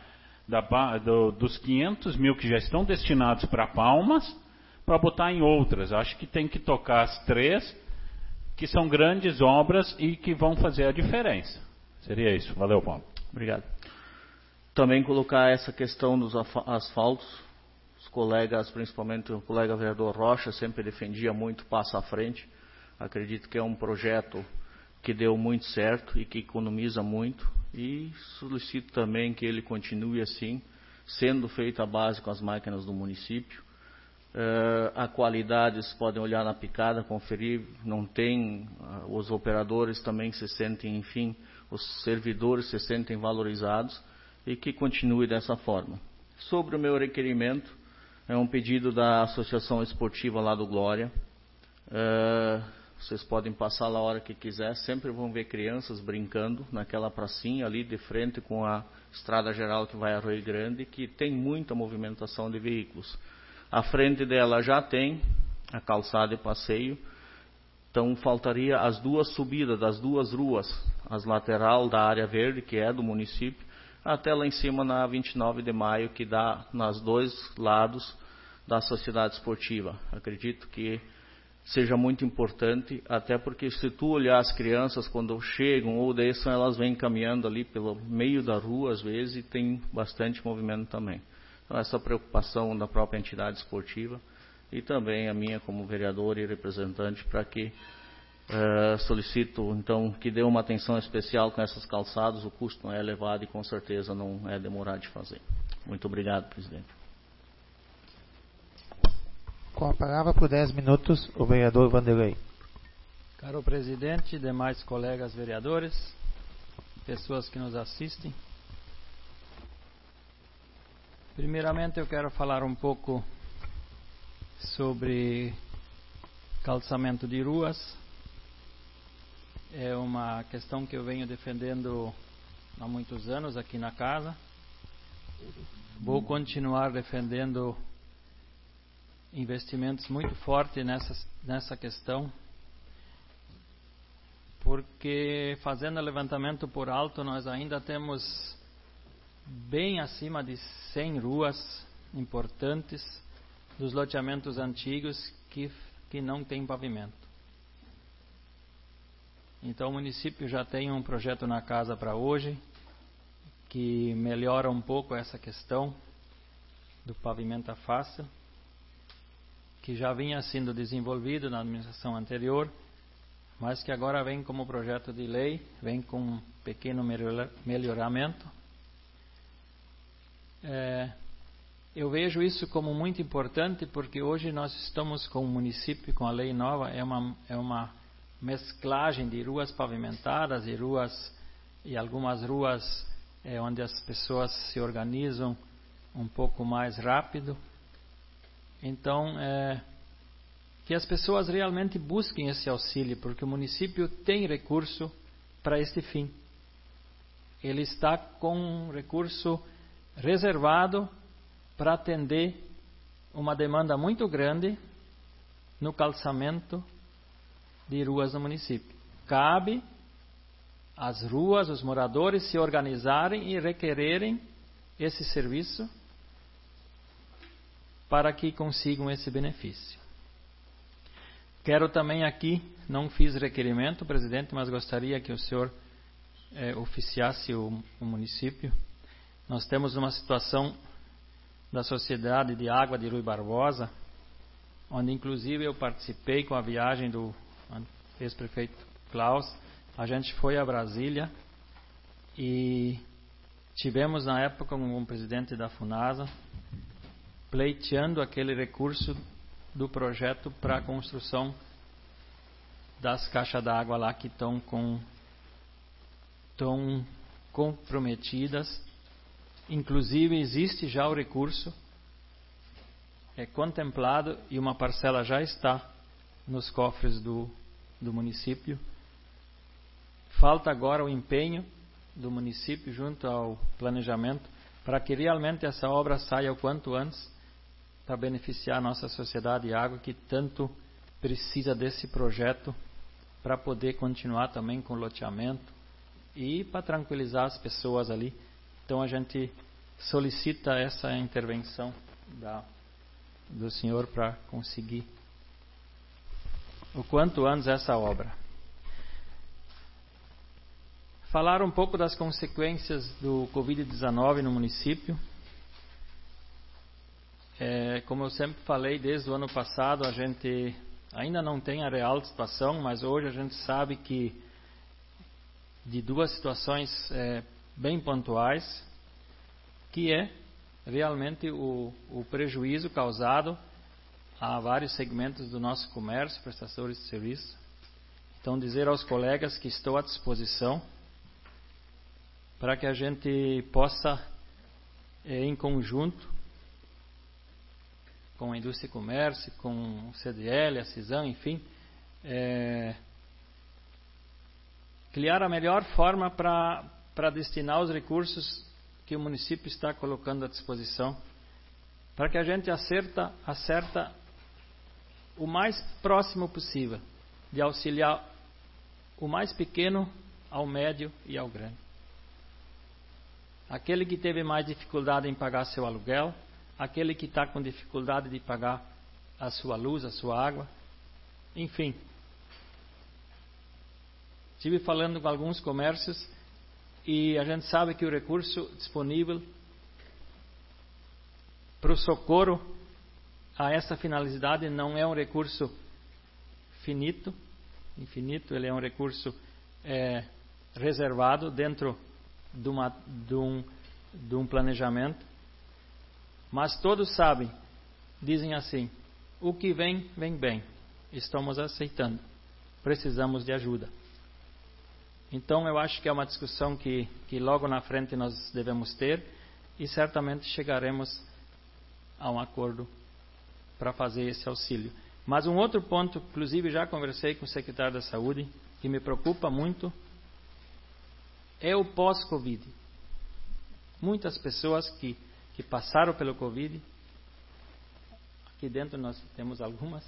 dos 500 mil que já estão destinados para Palmas, para botar em outras. Acho que tem que tocar as 3, que são grandes obras e que vão fazer a diferença. Seria isso. Valeu, Paulo. Obrigado. Também colocar essa questão dos asfaltos. Os colegas, principalmente o colega vereador Rocha, sempre defendia muito passo à frente. Acredito que é um projeto que deu muito certo e que economiza muito. E solicito também que ele continue assim, sendo feita a base com as máquinas do município. A qualidade, vocês podem olhar na picada, conferir, não tem, os operadores também se sentem, enfim, os servidores se sentem valorizados e que continue dessa forma. Sobre o meu requerimento, é um pedido da Associação Esportiva lá do Glória. Vocês podem passar lá a hora que quiser, sempre vão ver crianças brincando naquela pracinha ali de frente com a estrada geral que vai a Rio Grande, que tem muita movimentação de veículos. À frente dela já tem a calçada de passeio, então faltaria as 2 subidas das 2 ruas, as lateral da área verde, que é do município, até lá em cima na 29 de maio, que dá nas 2 lados da sociedade esportiva. Acredito que seja muito importante, até porque se tu olhar as crianças quando chegam ou desçam, elas vêm caminhando ali pelo meio da rua às vezes e tem bastante movimento também. Então essa preocupação da própria entidade esportiva e também a minha como vereador e representante para que solicito então que dê uma atenção especial com essas calçadas, o custo não é elevado e com certeza não é demorado de fazer. Muito obrigado, presidente. Com a palavra por 10 minutos, o vereador Vanderlei. Caro presidente, demais colegas vereadores, pessoas que nos assistem. Primeiramente eu quero falar um pouco sobre calçamento de ruas. É uma questão que eu venho defendendo há muitos anos aqui na casa. Vou continuar defendendo investimentos muito fortes nessa questão, porque fazendo levantamento por alto nós ainda temos bem acima de 100 ruas importantes dos loteamentos antigos que não tem pavimento. Então o município já tem um projeto na casa para hoje que melhora um pouco essa questão do pavimento fácil, que já vinha sendo desenvolvido na administração anterior, mas que agora vem como projeto de lei, vem com um pequeno melhoramento. Eu vejo isso como muito importante, porque hoje nós estamos com o município, com a lei nova, é uma mesclagem de ruas pavimentadas e algumas ruas onde as pessoas se organizam um pouco mais rápido. Então, que as pessoas realmente busquem esse auxílio, porque o município tem recurso para este fim. Ele está com um recurso reservado para atender uma demanda muito grande no calçamento de ruas no município. Cabe às ruas, os moradores se organizarem e requererem esse serviço para que consigam esse benefício. Quero também aqui, não fiz requerimento, presidente, mas gostaria que o senhor oficiasse o município. Nós temos uma situação da Sociedade de Água de Rui Barbosa, onde inclusive eu participei com a viagem do ex-prefeito Klaus. A gente foi a Brasília e tivemos na época com o presidente da FUNASA pleiteando aquele recurso do projeto para a construção das caixas d'água lá que estão comprometidas. Inclusive existe já o recurso, é contemplado e uma parcela já está nos cofres do município. Falta agora o empenho do município junto ao planejamento para que realmente essa obra saia o quanto antes para beneficiar a nossa sociedade de água que tanto precisa desse projeto para poder continuar também com o loteamento e para tranquilizar as pessoas ali. Então a gente solicita essa intervenção do senhor para conseguir o quanto antes essa obra. Falar um pouco das consequências do Covid-19 no município. Como eu sempre falei, desde o ano passado a gente ainda não tem a real situação, mas hoje a gente sabe que de duas situações bem pontuais, que é realmente o prejuízo causado a vários segmentos do nosso comércio, prestadores de serviço. Então, dizer aos colegas que estou à disposição para que a gente possa, em conjunto, com a Indústria e Comércio, com o CDL, a CISAM, enfim, criar a melhor forma para destinar os recursos que o município está colocando à disposição, para que a gente acerta o mais próximo possível, de auxiliar o mais pequeno ao médio e ao grande. Aquele que teve mais dificuldade em pagar seu aluguel, aquele que está com dificuldade de pagar a sua luz, a sua água, enfim. Estive falando com alguns comércios e a gente sabe que o recurso disponível para o socorro a essa finalidade não é um recurso infinito, ele é um recurso reservado dentro de um planejamento. Mas todos sabem, dizem assim, o que vem, vem bem, estamos aceitando, precisamos de ajuda. Então eu acho que é uma discussão que logo na frente nós devemos ter e certamente chegaremos a um acordo para fazer esse auxílio. Mas um outro ponto, inclusive já conversei com o secretário da Saúde, que me preocupa muito, é o pós-Covid. Muitas pessoas que passaram pelo Covid, aqui dentro nós temos algumas,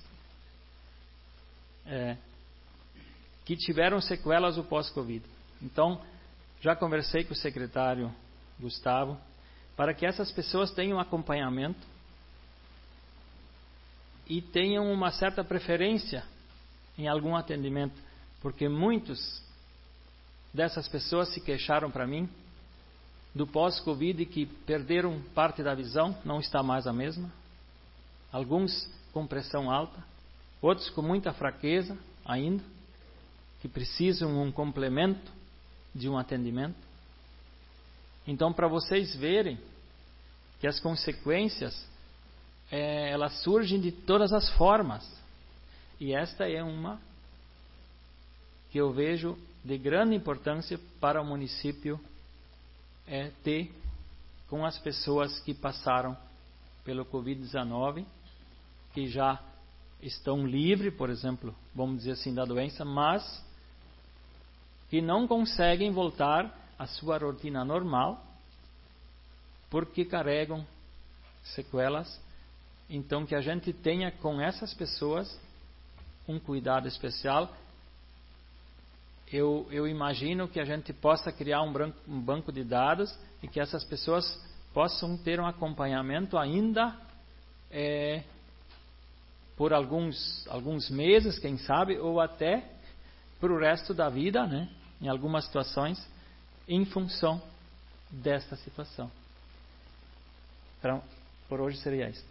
que tiveram sequelas do pós-Covid. Então, já conversei com o secretário Gustavo, para que essas pessoas tenham acompanhamento e tenham uma certa preferência em algum atendimento, porque muitos dessas pessoas se queixaram para mim do pós-Covid que perderam parte da visão, não está mais a mesma. Alguns com pressão alta, outros com muita fraqueza ainda, que precisam um complemento de um atendimento. Então, para vocês verem que as consequências elas surgem de todas as formas. E esta é uma que eu vejo de grande importância para o município ter com as pessoas que passaram pelo Covid-19, que já estão livres, por exemplo, vamos dizer assim, da doença, mas que não conseguem voltar à sua rotina normal, porque carregam sequelas. Então, que a gente tenha com essas pessoas um cuidado especial. Eu imagino que a gente possa criar um banco de dados e que essas pessoas possam ter um acompanhamento ainda por alguns meses, quem sabe, ou até para o resto da vida, né? Em algumas situações, em função desta situação. Então, por hoje seria isso.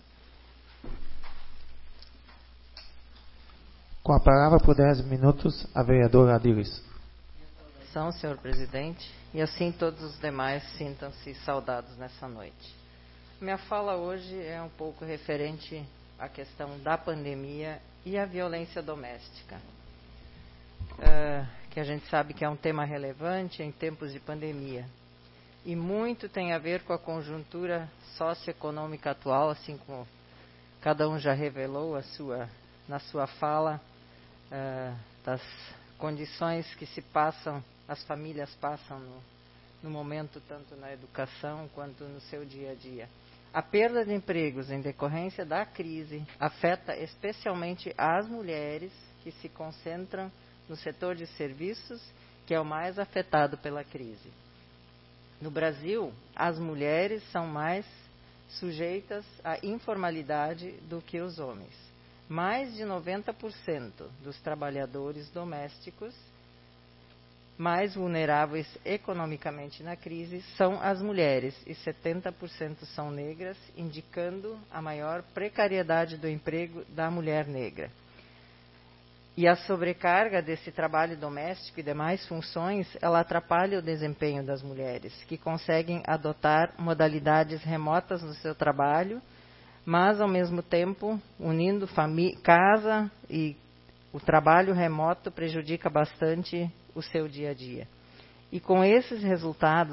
Com a palavra por 10 minutos, a vereadora Adilis. Senhor presidente, e assim todos os demais sintam-se saudados nessa noite. Minha fala hoje é um pouco referente à questão da pandemia e à violência doméstica, que a gente sabe que é um tema relevante em tempos de pandemia. E muito tem a ver com a conjuntura socioeconômica atual, assim como cada um já revelou na sua fala, das condições que as famílias passam no momento, tanto na educação quanto no seu dia a dia. A perda de empregos em decorrência da crise afeta especialmente as mulheres que se concentram no setor de serviços, que é o mais afetado pela crise. No Brasil, as mulheres são mais sujeitas à informalidade do que os homens. Mais de 90% dos trabalhadores domésticos mais vulneráveis economicamente na crise são as mulheres e 70% são negras, indicando a maior precariedade do emprego da mulher negra. E a sobrecarga desse trabalho doméstico e demais funções, ela atrapalha o desempenho das mulheres, que conseguem adotar modalidades remotas no seu trabalho, mas ao mesmo tempo, unindo casa e o trabalho remoto prejudica bastante o seu dia a dia. E com esses resultados,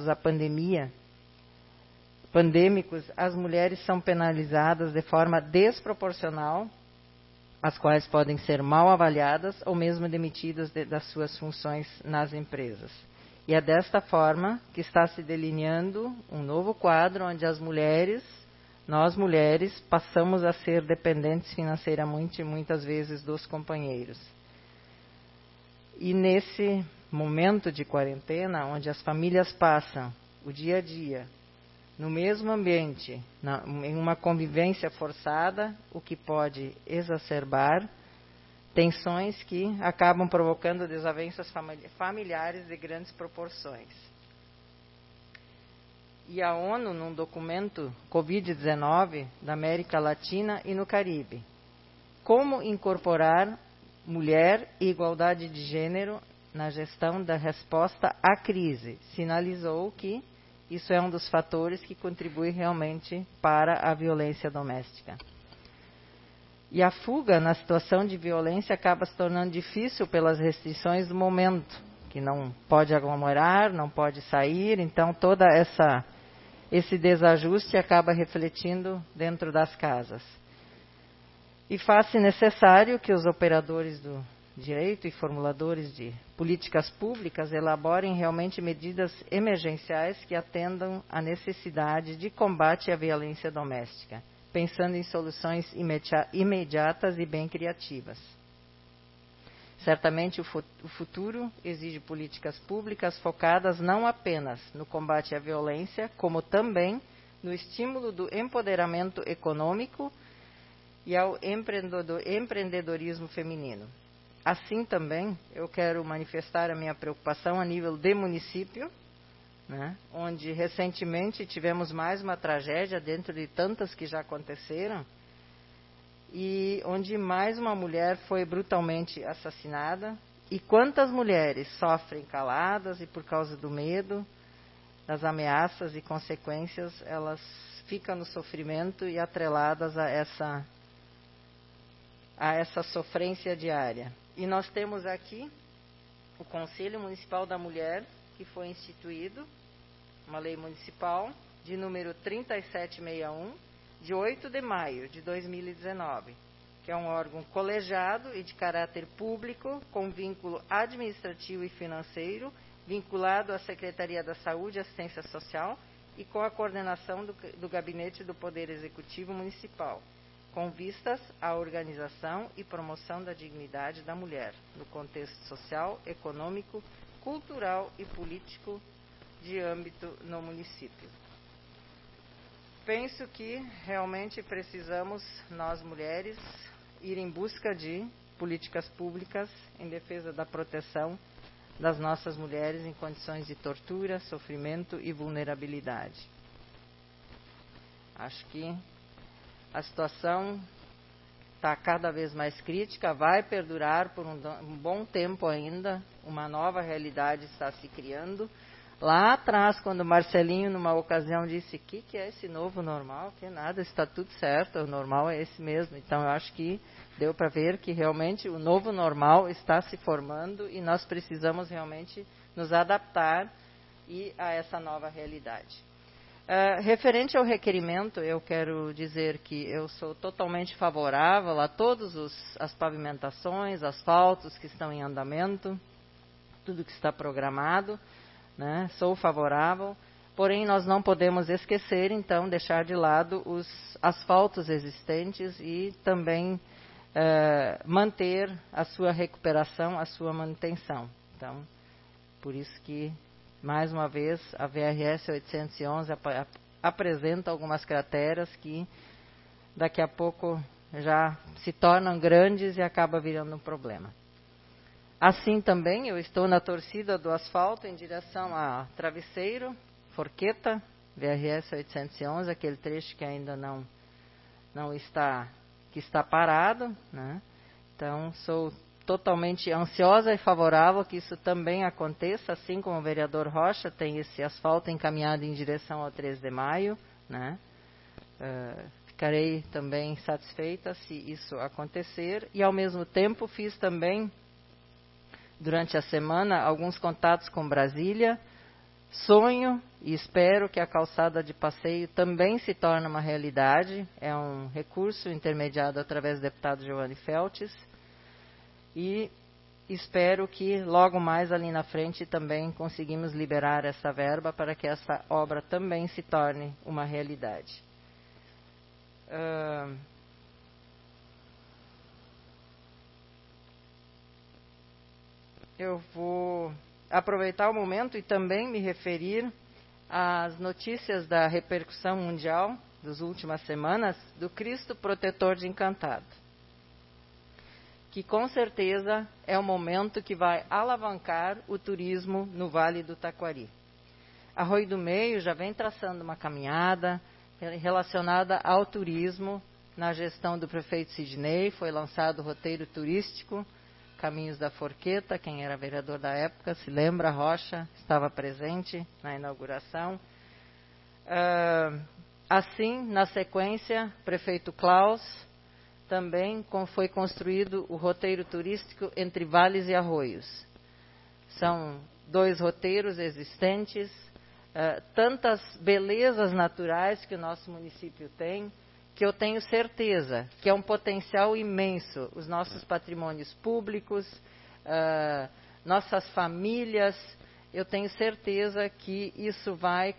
pandêmicos, as mulheres são penalizadas de forma desproporcional, as quais podem ser mal avaliadas ou mesmo demitidas das suas funções nas empresas. E é desta forma que está se delineando um novo quadro onde nós mulheres, passamos a ser dependentes financeiramente muitas vezes dos companheiros. E nesse momento de quarentena, onde as famílias passam o dia a dia no mesmo ambiente, em uma convivência forçada, o que pode exacerbar tensões que acabam provocando desavenças familiares de grandes proporções. E a ONU, num documento Covid-19 da América Latina e no Caribe, como incorporar mulher e igualdade de gênero na gestão da resposta à crise, sinalizou que isso é um dos fatores que contribui realmente para a violência doméstica. E a fuga na situação de violência acaba se tornando difícil pelas restrições do momento, que não pode aglomerar, não pode sair, então todo esse desajuste acaba refletindo dentro das casas. E faz-se necessário que os operadores do direito e formuladores de políticas públicas elaborem realmente medidas emergenciais que atendam à necessidade de combate à violência doméstica, pensando em soluções imediatas e bem criativas. Certamente o futuro exige políticas públicas focadas não apenas no combate à violência, como também no estímulo do empoderamento econômico e ao empreendedorismo feminino. Assim também, eu quero manifestar a minha preocupação a nível de município, né, onde recentemente tivemos mais uma tragédia dentro de tantas que já aconteceram, e onde mais uma mulher foi brutalmente assassinada. E quantas mulheres sofrem caladas e por causa do medo, das ameaças e consequências, elas ficam no sofrimento e atreladas a essa sofrência diária. E nós temos aqui o Conselho Municipal da Mulher, que foi instituído, uma lei municipal de número 3761, de 8 de maio de 2019, que é um órgão colegiado e de caráter público, com vínculo administrativo e financeiro, vinculado à Secretaria da Saúde e Assistência Social e com a coordenação do Gabinete do Poder Executivo Municipal, com vistas à organização e promoção da dignidade da mulher, no contexto social, econômico, cultural e político de âmbito no município. Penso que realmente precisamos, nós mulheres, ir em busca de políticas públicas em defesa da proteção das nossas mulheres em condições de tortura, sofrimento e vulnerabilidade. Acho que a situação está cada vez mais crítica, vai perdurar por um bom tempo ainda, uma nova realidade está se criando. Lá atrás, quando o Marcelinho, numa ocasião, disse: que é esse novo normal? Que nada, está tudo certo, o normal é esse mesmo. Então, eu acho que deu para ver que realmente o novo normal está se formando e nós precisamos realmente nos adaptar a essa nova realidade. Referente ao requerimento, eu quero dizer que eu sou totalmente favorável a todas as pavimentações, asfaltos que estão em andamento, tudo que está programado. Né? Sou favorável, porém nós não podemos esquecer, então, deixar de lado os asfaltos existentes e também manter a sua recuperação, a sua manutenção. Então, por isso que, mais uma vez, a VRS 811 apresenta algumas crateras que daqui a pouco já se tornam grandes e acaba virando um problema. Assim também, eu estou na torcida do asfalto em direção a Travesseiro, Forqueta, VRS 811, aquele trecho que ainda não está, que está parado, né? Então, sou totalmente ansiosa e favorável que isso também aconteça, assim como o vereador Rocha tem esse asfalto encaminhado em direção ao 3 de maio, né? Ficarei também satisfeita se isso acontecer e, ao mesmo tempo, fiz também durante a semana alguns contatos com Brasília. Sonho e espero que a calçada de passeio também se torne uma realidade. É um recurso intermediado através do deputado Giovanni Feltes. E espero que logo mais ali na frente também conseguimos liberar essa verba para que essa obra também se torne uma realidade. Eu vou aproveitar o momento e também me referir às notícias da repercussão mundial das últimas semanas do Cristo Protetor de Encantado, que com certeza é o momento que vai alavancar o turismo no Vale do Taquari. Arroio do Meio já vem traçando uma caminhada relacionada ao turismo na gestão do prefeito Sidney. Foi lançado o roteiro turístico Caminhos da Forqueta. Quem era vereador da época se lembra, Rocha, estava presente na inauguração. Assim, na sequência, prefeito Klaus, também foi construído o roteiro turístico Entre Vales e Arroios. São 2 roteiros existentes, tantas belezas naturais que o nosso município tem, que eu tenho certeza que é um potencial imenso. Os nossos patrimônios públicos, nossas famílias, eu tenho certeza que isso vai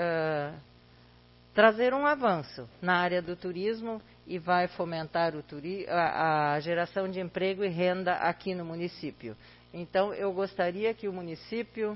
trazer um avanço na área do turismo e vai fomentar a geração de emprego e renda aqui no município. Então, eu gostaria que o município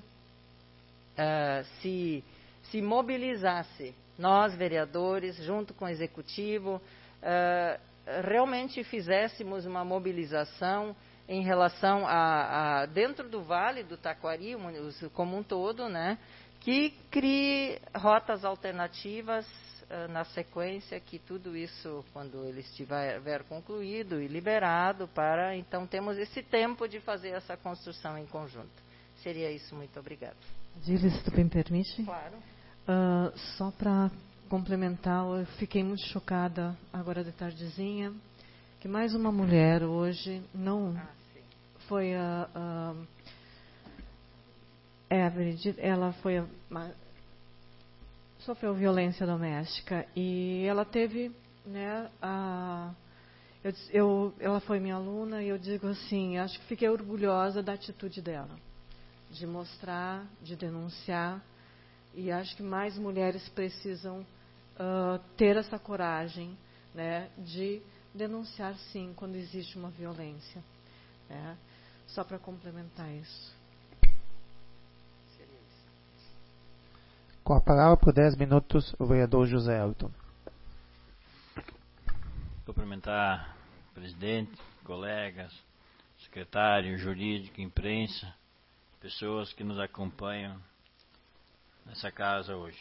se mobilizasse, nós, vereadores, junto com o executivo, realmente fizéssemos uma mobilização em relação a dentro do Vale do Taquari, como um todo, né, que crie rotas alternativas na sequência, que tudo isso, quando ele estiver concluído e liberado, para então temos esse tempo de fazer essa construção em conjunto. Seria isso, muito obrigada. Adília, se tu me permite? Claro. Só para complementar, eu fiquei muito chocada agora de tardezinha, que mais uma mulher hoje não foi ela sofreu violência doméstica e ela teve, né, ela foi minha aluna e eu digo assim, acho que fiquei orgulhosa da atitude dela, de mostrar, de denunciar, e acho que mais mulheres precisam ter essa coragem, né, de denunciar sim quando existe uma violência, né? Só para complementar isso. Com a palavra por 10 minutos, o vereador José Elton. Cumprimentar presidente, colegas, secretário, jurídico, imprensa, pessoas que nos acompanham nessa casa hoje.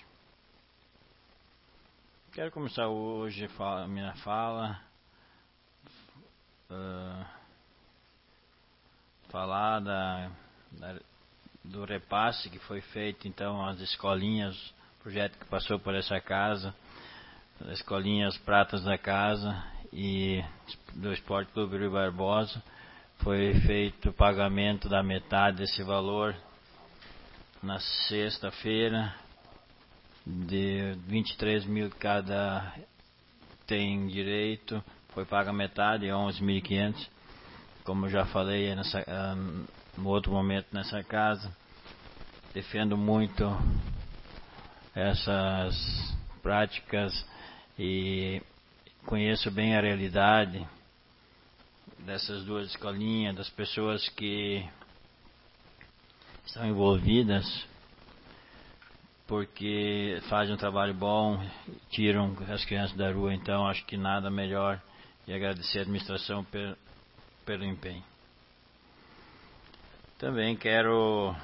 Quero começar hoje a minha fala falar do repasse que foi feito então às escolinhas, projeto que passou por essa casa, as escolinhas pratas da casa e do Esporte Clube Rui Barbosa. Foi feito o pagamento da metade desse valor na sexta-feira, de 23 mil cada tem direito, foi paga metade, 11.500, como eu já falei no outro momento nessa casa. Defendo muito essas práticas e conheço bem a realidade dessas duas escolinhas, das pessoas que estão envolvidas, porque fazem um trabalho bom, tiram as crianças da rua. Então acho que nada melhor de agradecer a administração pelo empenho. Também quero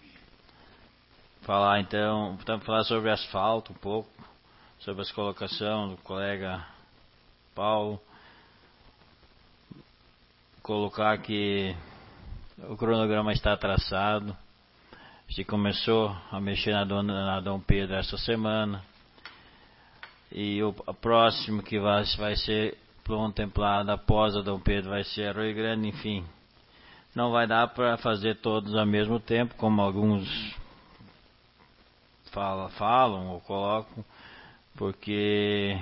falar falar sobre asfalto um pouco, sobre as colocações do colega Paulo. Colocar que o cronograma está traçado. Se começou a mexer na Dom Pedro essa semana, e o próximo que vai ser contemplado após a Dom Pedro vai ser Arroio Grande. Enfim, não vai dar para fazer todos ao mesmo tempo, como alguns falam ou colocam, porque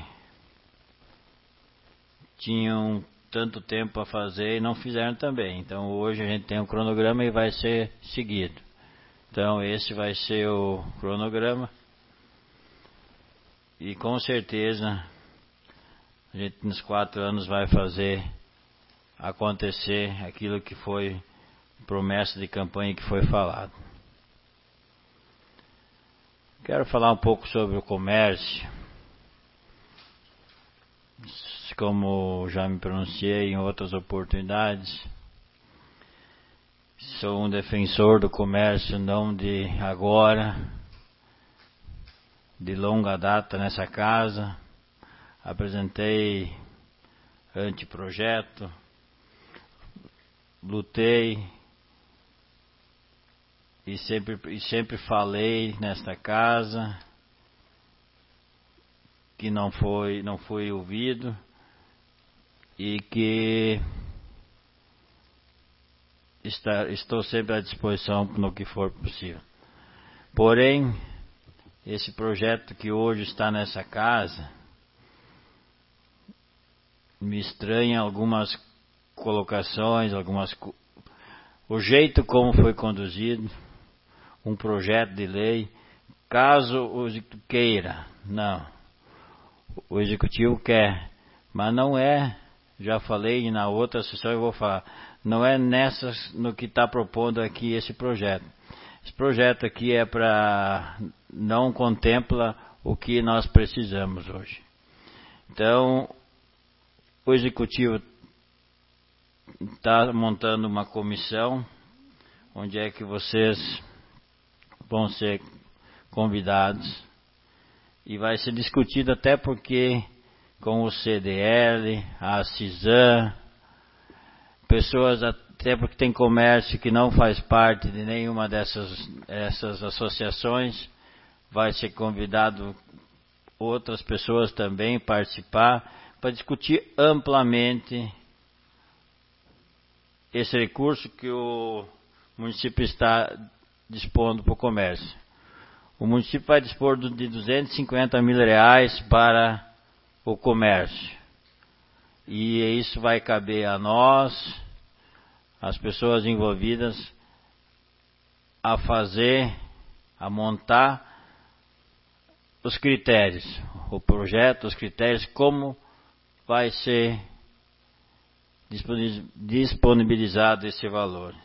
tinham tanto tempo para fazer e não fizeram também. Então hoje a gente tem um cronograma e vai ser seguido. Então esse vai ser o cronograma, e com certeza a gente nos 4 anos vai fazer acontecer aquilo que foi promessa de campanha que foi falado. Quero falar um pouco sobre o comércio. Como já me pronunciei em outras oportunidades, sou um defensor do comércio, não de agora, de longa data nessa casa. Apresentei anteprojeto, lutei e sempre falei nesta casa que não foi ouvido, e que estou sempre à disposição no que for possível. Porém, esse projeto que hoje está nessa casa me estranha algumas colocações, o jeito como foi conduzido, um projeto de lei, caso o executivo queira, não, o executivo quer, mas não é. Já falei na outra sessão e vou falar. Não é no que está propondo aqui esse projeto. Esse projeto aqui não contempla o que nós precisamos hoje. Então, o executivo está montando uma comissão, onde é que vocês vão ser convidados, e vai ser discutido até porque com o CDL, a CISAM, pessoas até porque tem comércio que não faz parte de nenhuma dessas associações, vai ser convidado outras pessoas também participar, para discutir amplamente esse recurso que o município está dispondo para o comércio. O município vai dispor de R$250 mil para o comércio, e isso vai caber a nós, as pessoas envolvidas, a montar os critérios, o projeto, os critérios, como vai ser disponibilizado esse valor.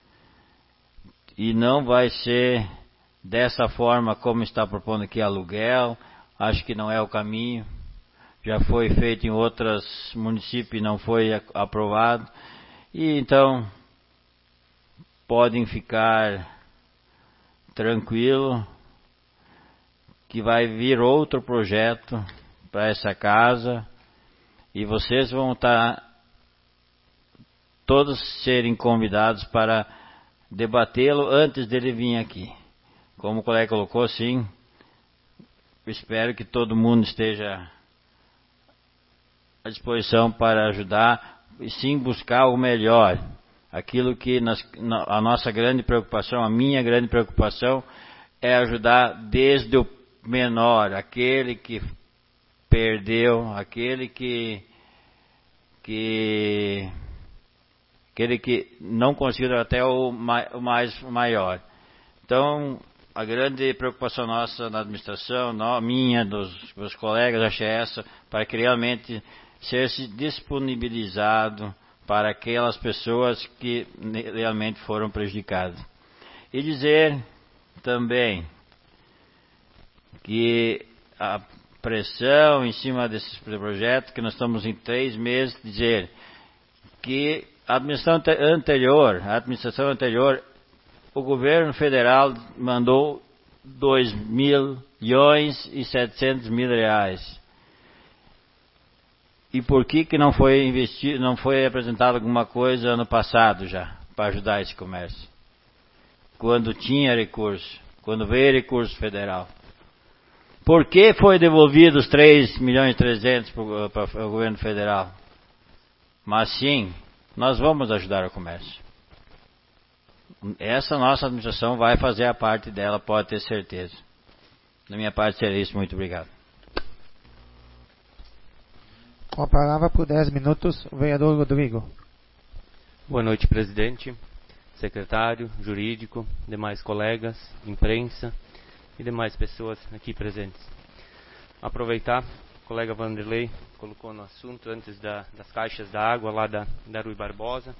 E não vai ser dessa forma como está propondo aqui, aluguel. Acho que não é o caminho. já foi feito em outros municípios e não foi aprovado. E então podem ficar tranquilo que vai vir outro projeto para essa casa e vocês vão estar todos serem convidados para debatê-lo antes dele vir aqui. Como o colega colocou, sim, espero que todo mundo esteja à disposição para ajudar e sim buscar o melhor. Aquilo que a nossa grande preocupação, a minha grande preocupação é ajudar desde o menor, aquele que perdeu, aquele que não conseguiu até o mais maior. Então, a grande preocupação nossa na administração, minha, dos meus colegas, achei essa, para que realmente seja disponibilizado para aquelas pessoas que realmente foram prejudicadas. E dizer também que a pressão em cima desses projetos, que nós estamos em 3 meses, dizer que a administração anterior, o governo federal mandou 2.700.000 reais. E por que não foi investido, não foi apresentado alguma coisa ano passado já, para ajudar esse comércio? Quando tinha recurso, quando veio recurso federal. Por que foi devolvido os 3.300.000 para o governo federal? Mas sim, nós vamos ajudar o comércio. Essa nossa administração vai fazer a parte dela, pode ter certeza. Da minha parte seria isso, muito obrigado. Com a palavra por 10 minutos, o vereador Rodrigo. Boa noite, presidente, secretário, jurídico, demais colegas, imprensa e demais pessoas aqui presentes. Aproveitar, o colega Vanderlei colocou no assunto antes das caixas da água lá da Rui Barbosa.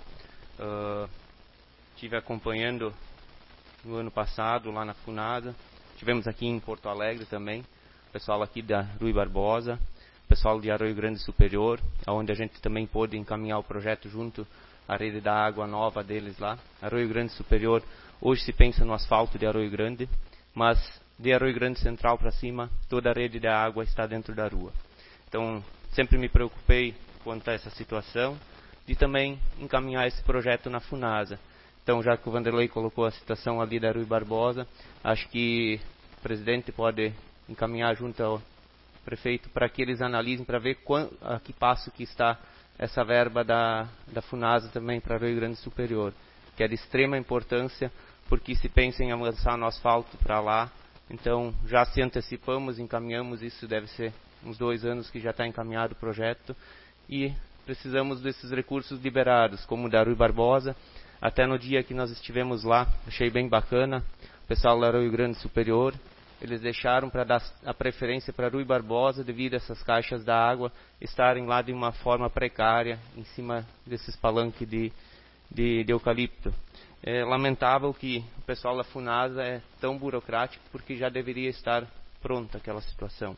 Estive acompanhando no ano passado lá na FUNASA. Tivemos aqui em Porto Alegre também, o pessoal aqui da Rui Barbosa, o pessoal de Arroio Grande Superior, onde a gente também pôde encaminhar o projeto junto à rede da água nova deles lá. Arroio Grande Superior, hoje se pensa no asfalto de Arroio Grande, mas de Arroio Grande Central para cima, toda a rede da água está dentro da rua. Então, sempre me preocupei quanto a essa situação, de também encaminhar esse projeto na FUNASA. Então, já que o Vanderlei colocou a situação ali da Rui Barbosa, acho que o presidente pode encaminhar junto ao prefeito para que eles analisem, para ver a que passo que está essa verba da FUNASA também para Rio Grande Superior, que é de extrema importância, porque se pensa em avançar no asfalto para lá, então já se antecipamos, encaminhamos, isso deve ser uns 2 anos que já está encaminhado o projeto, e precisamos desses recursos liberados, como o da Rui Barbosa. Até no dia que nós estivemos lá, achei bem bacana, o pessoal da Rio Grande Superior, eles deixaram para dar a preferência para Rui Barbosa, devido a essas caixas da água estarem lá de uma forma precária, em cima desses palanques de eucalipto. É lamentável que o pessoal da FUNASA é tão burocrático, porque já deveria estar pronta aquela situação.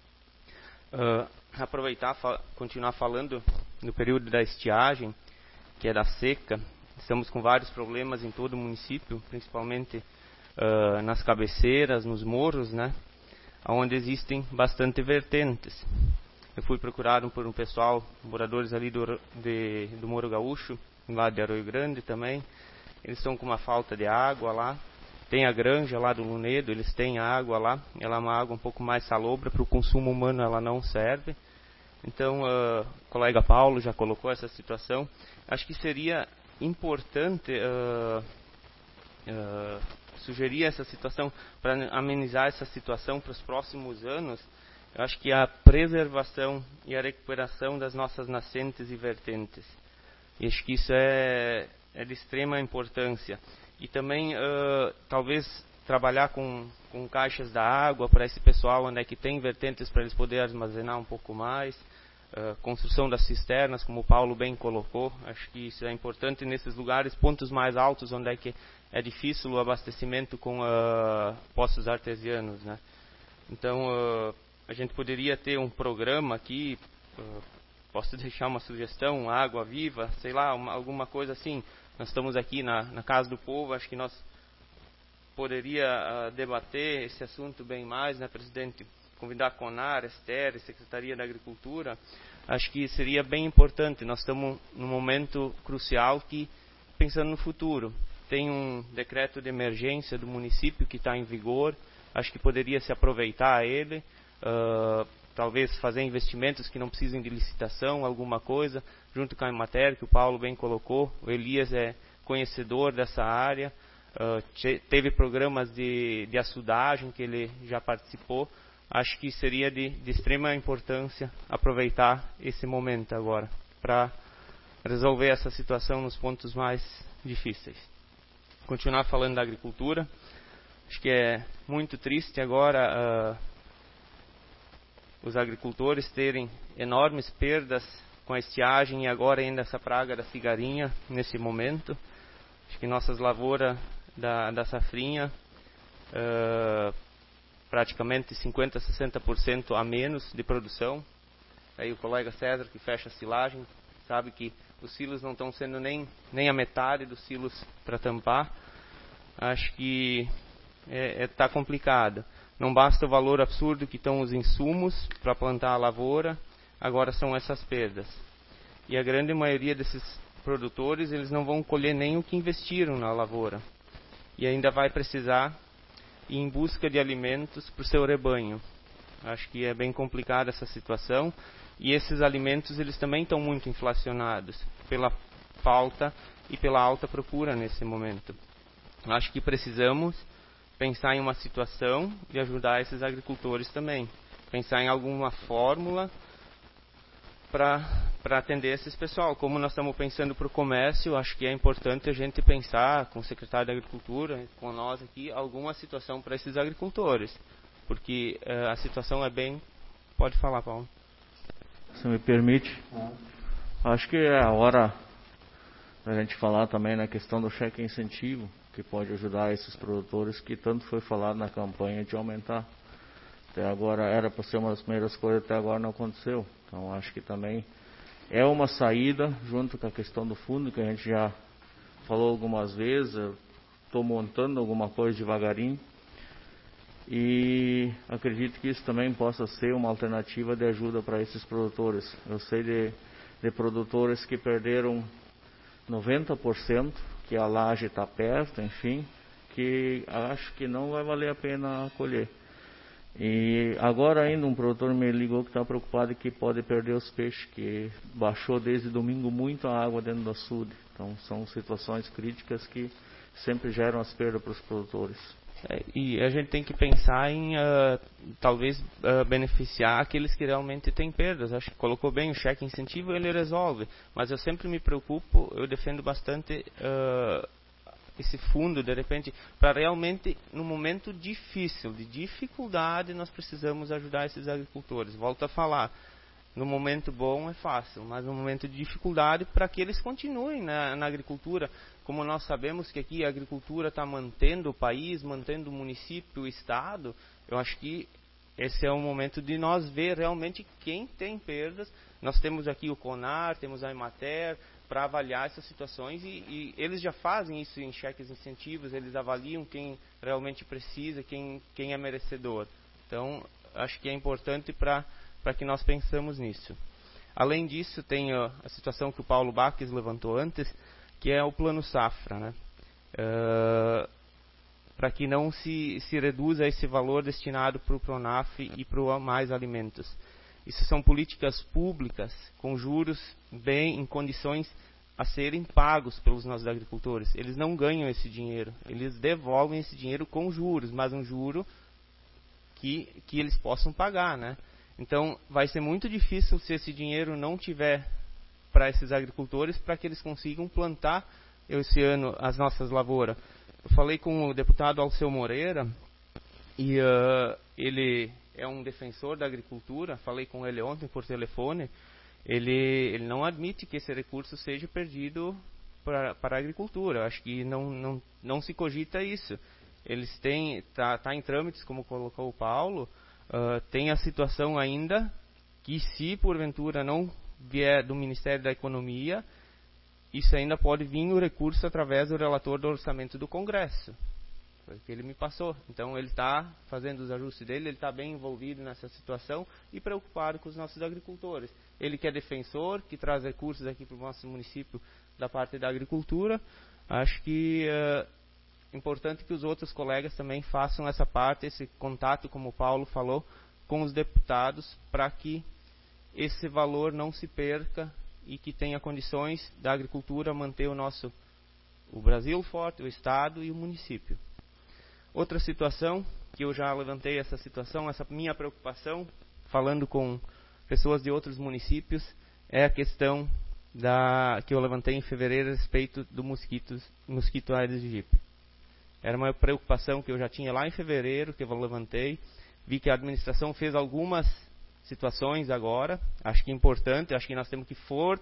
Aproveitar, continuar falando no período da estiagem, que é da seca. Estamos com vários problemas em todo o município, principalmente nas cabeceiras, nos morros, né, onde existem bastante vertentes. Eu fui procurado por um pessoal, moradores ali do Morro Gaúcho, lá de Arroio Grande também. Eles estão com uma falta de água lá. Tem a granja lá do Lunedo, eles têm água lá. Ela é uma água um pouco mais salobra, para o consumo humano ela não serve. Então, o colega Paulo já colocou essa situação. Acho que seria importante sugerir essa situação, para amenizar essa situação para os próximos anos. Eu acho que a preservação e a recuperação das nossas nascentes e vertentes. E acho que isso é de extrema importância. E também, talvez, trabalhar com caixas da água para esse pessoal onde é que tem vertentes, para eles poderem armazenar um pouco mais. Construção das cisternas, como o Paulo bem colocou. Acho que isso é importante nesses lugares, pontos mais altos, onde é que é difícil o abastecimento com poços artesianos, né? Então, a gente poderia ter um programa aqui, posso deixar uma sugestão, Água Viva, sei lá, alguma coisa assim. Nós estamos aqui na Casa do Povo, acho que nós poderia debater esse assunto bem mais, né, presidente? Convidar a CONAR, Esther, Secretaria da Agricultura. Acho que seria bem importante. Nós estamos num momento crucial que, pensando no futuro, tem um decreto de emergência do município que está em vigor. Acho que poderia se aproveitar ele, talvez fazer investimentos que não precisem de licitação, alguma coisa, junto com a Emater, que o Paulo bem colocou. O Elias é conhecedor dessa área, teve programas de açudagem que ele já participou. Acho que seria de extrema importância aproveitar esse momento agora para resolver essa situação nos pontos mais difíceis. Continuar falando da agricultura. Acho que é muito triste agora os agricultores terem enormes perdas com a estiagem e agora ainda essa praga da cigarinha nesse momento. Acho que nossas lavouras da safrinha praticamente 50%, 60% a menos de produção. Aí o colega César, que fecha a silagem, sabe que os silos não estão sendo nem a metade dos silos para tampar. Acho que está complicado. Não basta o valor absurdo que estão os insumos para plantar a lavoura, agora são essas perdas. E a grande maioria desses produtores, eles não vão colher nem o que investiram na lavoura. E ainda vai precisar ir em busca de alimentos para o seu rebanho. Acho que é bem complicada essa situação. E esses alimentos, eles também estão muito inflacionados pela falta e pela alta procura nesse momento. Acho que precisamos pensar em uma situação de ajudar esses agricultores também. Pensar em alguma fórmula para atender esses pessoal. Como nós estamos pensando para o comércio, acho que é importante a gente pensar com o secretário da Agricultura, com nós aqui, alguma situação para esses agricultores. Porque a situação é bem... Pode falar, Paulo. Se me permite. Acho que é a hora da gente falar também na questão do cheque incentivo, que pode ajudar esses produtores, que tanto foi falado na campanha de aumentar. Até agora era para ser uma das primeiras coisas, até agora não aconteceu. Então acho que também é uma saída, junto com a questão do fundo, que a gente já falou algumas vezes. Eu estou montando alguma coisa devagarinho. E acredito que isso também possa ser uma alternativa de ajuda para esses produtores. Eu sei de produtores que perderam 90%, que a laje está perto, enfim, que acho que não vai valer a pena colher. E agora ainda um produtor me ligou que está preocupado que pode perder os peixes, que baixou desde domingo muito a água dentro do açude. Então são situações críticas que sempre geram as perdas para os produtores. E a gente tem que pensar em talvez beneficiar aqueles que realmente têm perdas. Acho que colocou bem o cheque incentivo, ele resolve. Mas eu sempre me preocupo, eu defendo bastante esse fundo, de repente, para realmente, no momento difícil, de dificuldade, nós precisamos ajudar esses agricultores. Volto a falar, no momento bom é fácil, mas no momento de dificuldade, para que eles continuem na agricultura. Como nós sabemos que aqui a agricultura está mantendo o país, mantendo o município, o estado, eu acho que esse é o momento de nós ver realmente quem tem perdas. Nós temos aqui o CONAR, temos a Emater, para avaliar essas situações, e eles já fazem isso em cheques incentivos, eles avaliam quem realmente precisa, quem é merecedor. Então, acho que é importante para que nós pensemos nisso. Além disso, tem a situação que o Paulo Baques levantou antes, que é o plano safra, né? Para que não se reduza esse valor destinado para o Pronaf e para o Mais Alimentos. Isso são políticas públicas com juros bem em condições a serem pagos pelos nossos agricultores. Eles não ganham esse dinheiro, eles devolvem esse dinheiro com juros, mas um juro que eles possam pagar, né? Então, vai ser muito difícil se esse dinheiro não tiver para esses agricultores, para que eles consigam plantar esse ano as nossas lavouras. Eu falei com o deputado Alceu Moreira, e ele é um defensor da agricultura, falei com ele ontem por telefone. Ele não admite que esse recurso seja perdido para a agricultura. Eu acho que não se cogita isso. Eles têm, está em trâmites, como colocou o Paulo, tem a situação ainda que, se porventura não vier do Ministério da Economia, isso ainda pode vir o recurso através do relator do orçamento do Congresso. Foi o que ele me passou. Então ele está fazendo os ajustes dele, ele está bem envolvido nessa situação e preocupado com os nossos agricultores. Ele que é defensor, que traz recursos aqui para o nosso município da parte da agricultura. Acho que é importante que os outros colegas também façam essa parte, esse contato, como o Paulo falou, com os deputados, para que esse valor não se perca e que tenha condições da agricultura manter o Brasil forte, o Estado e o município. Outra situação, que eu já levantei essa situação, essa minha preocupação, falando com pessoas de outros municípios, é a questão que eu levantei em fevereiro a respeito do mosquito Aedes aegypti. Era uma preocupação que eu já tinha lá em fevereiro, que eu levantei. Vi que a administração fez algumas situações agora, acho que é importante, acho que nós temos que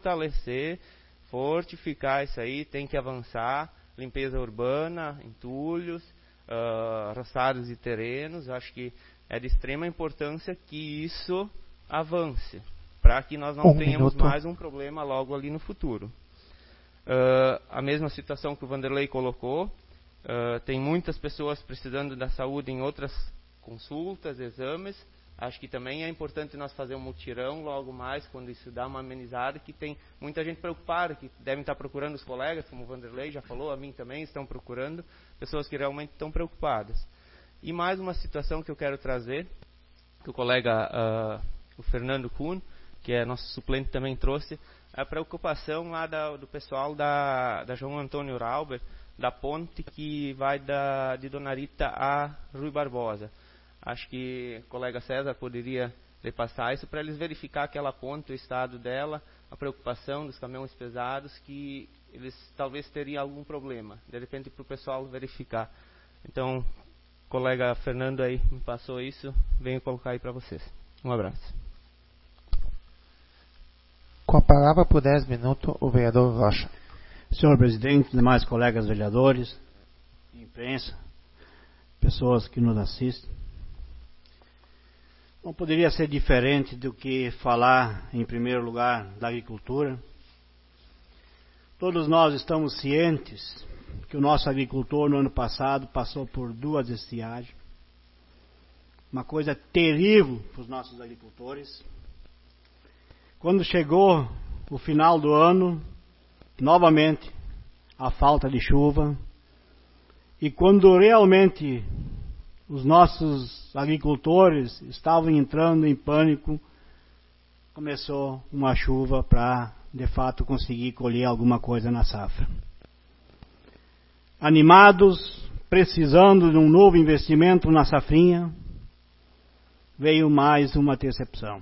fortificar isso aí, tem que avançar, limpeza urbana, entulhos, roçados de terrenos, acho que é de extrema importância que isso avance, para que nós não tenhamos mais um problema logo ali no futuro. A mesma situação que o Vanderlei colocou, tem muitas pessoas precisando da saúde em outras consultas, exames. Acho que também é importante nós fazer um mutirão logo mais, quando isso dá uma amenizada, que tem muita gente preocupada, que devem estar procurando os colegas, como o Vanderlei já falou, a mim também estão procurando, pessoas que realmente estão preocupadas. E mais uma situação que eu quero trazer, que o colega, o Fernando Kuhn, que é nosso suplente, também trouxe, a preocupação lá do pessoal da João Antônio Rauber, da ponte que vai de Dona Rita a Rui Barbosa. Acho que o colega César poderia repassar isso para eles verificar aquela ponte, o estado dela, a preocupação dos caminhões pesados, que eles talvez teriam algum problema. De repente, para o pessoal verificar. Então, o colega Fernando aí me passou isso, venho colocar aí para vocês. Um abraço. Com a palavra por 10 minutos, o vereador Rocha. Senhor presidente, demais colegas vereadores, imprensa, pessoas que nos assistem. Não poderia ser diferente do que falar, em primeiro lugar, da agricultura. Todos nós estamos cientes que o nosso agricultor, no ano passado, passou por 2 estiagens. Uma coisa terrível para os nossos agricultores. Quando chegou o final do ano, novamente, a falta de chuva. E quando realmente os nossos agricultores estavam entrando em pânico, começou uma chuva para, de fato, conseguir colher alguma coisa na safra. Animados, precisando de um novo investimento na safrinha, veio mais uma decepção.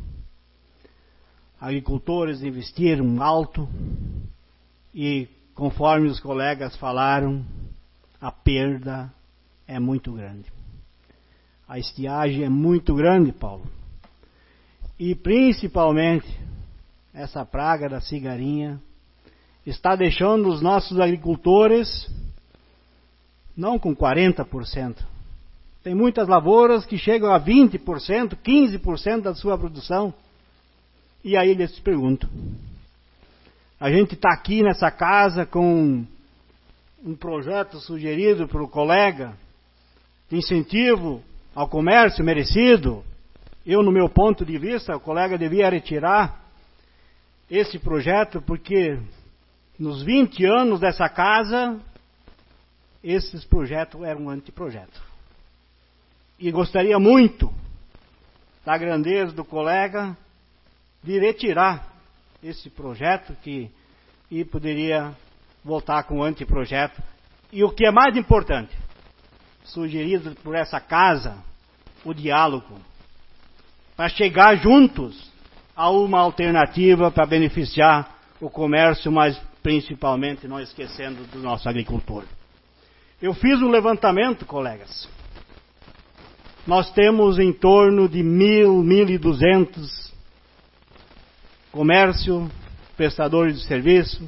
Agricultores investiram alto e, conforme os colegas falaram, a perda é muito grande. A estiagem é muito grande, Paulo. E principalmente essa praga da cigarinha está deixando os nossos agricultores não com 40%. Tem muitas lavouras que chegam a 20%, 15% da sua produção. E aí eles se perguntam. A gente está aqui nessa casa com um projeto sugerido para o colega de incentivo ao comércio merecido. Eu, no meu ponto de vista, o colega devia retirar esse projeto, porque nos 20 anos dessa casa, esses projetos eram um anteprojeto. E gostaria muito da grandeza do colega de retirar esse projeto e poderia voltar com o anteprojeto. E o que é mais importante, sugerido por essa casa, o diálogo, para chegar juntos a uma alternativa para beneficiar o comércio, mas principalmente não esquecendo do nosso agricultor. Eu fiz um levantamento, colegas. Nós temos em torno de 1.200 comércio, prestadores de serviço,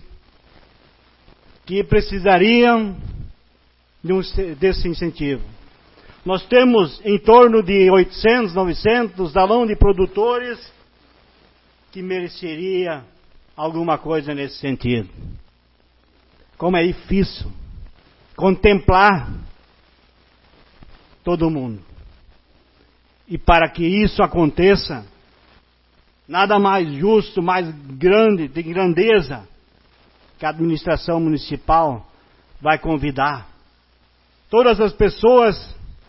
que precisariam desse incentivo. nós temos em torno de 800, 900 salões de produtores que mereceria alguma coisa nesse sentido. Como é difícil contemplar todo mundo. E para que isso aconteça, nada mais justo, mais grande, de grandeza, que a administração municipal vai convidar todas as pessoas,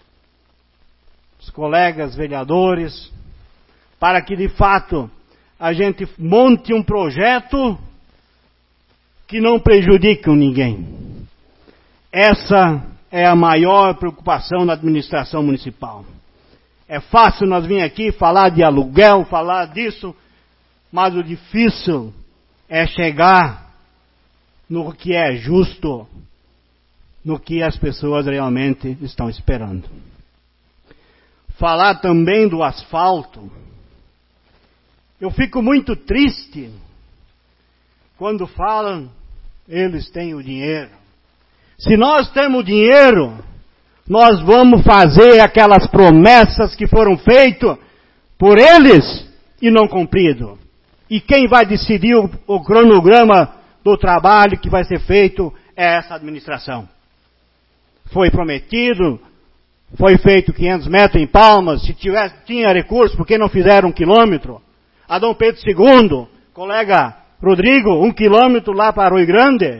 os colegas vereadores, para que de fato a gente monte um projeto que não prejudique ninguém. Essa é a maior preocupação da administração municipal. É fácil nós vir aqui falar de aluguel, falar disso, mas o difícil é chegar no que é justo, no que as pessoas realmente estão esperando. Falar também do asfalto. Eu fico muito triste quando falam, eles têm o dinheiro. Se nós temos dinheiro, nós vamos fazer aquelas promessas que foram feitas por eles e não cumprido. E quem vai decidir o cronograma do trabalho que vai ser feito é essa administração. Foi prometido, foi feito 500 metros em Palmas, se tinha recurso, por que não fizeram 1 quilômetro? A Dom Pedro II, colega Rodrigo, 1 quilômetro lá para Rio Grande,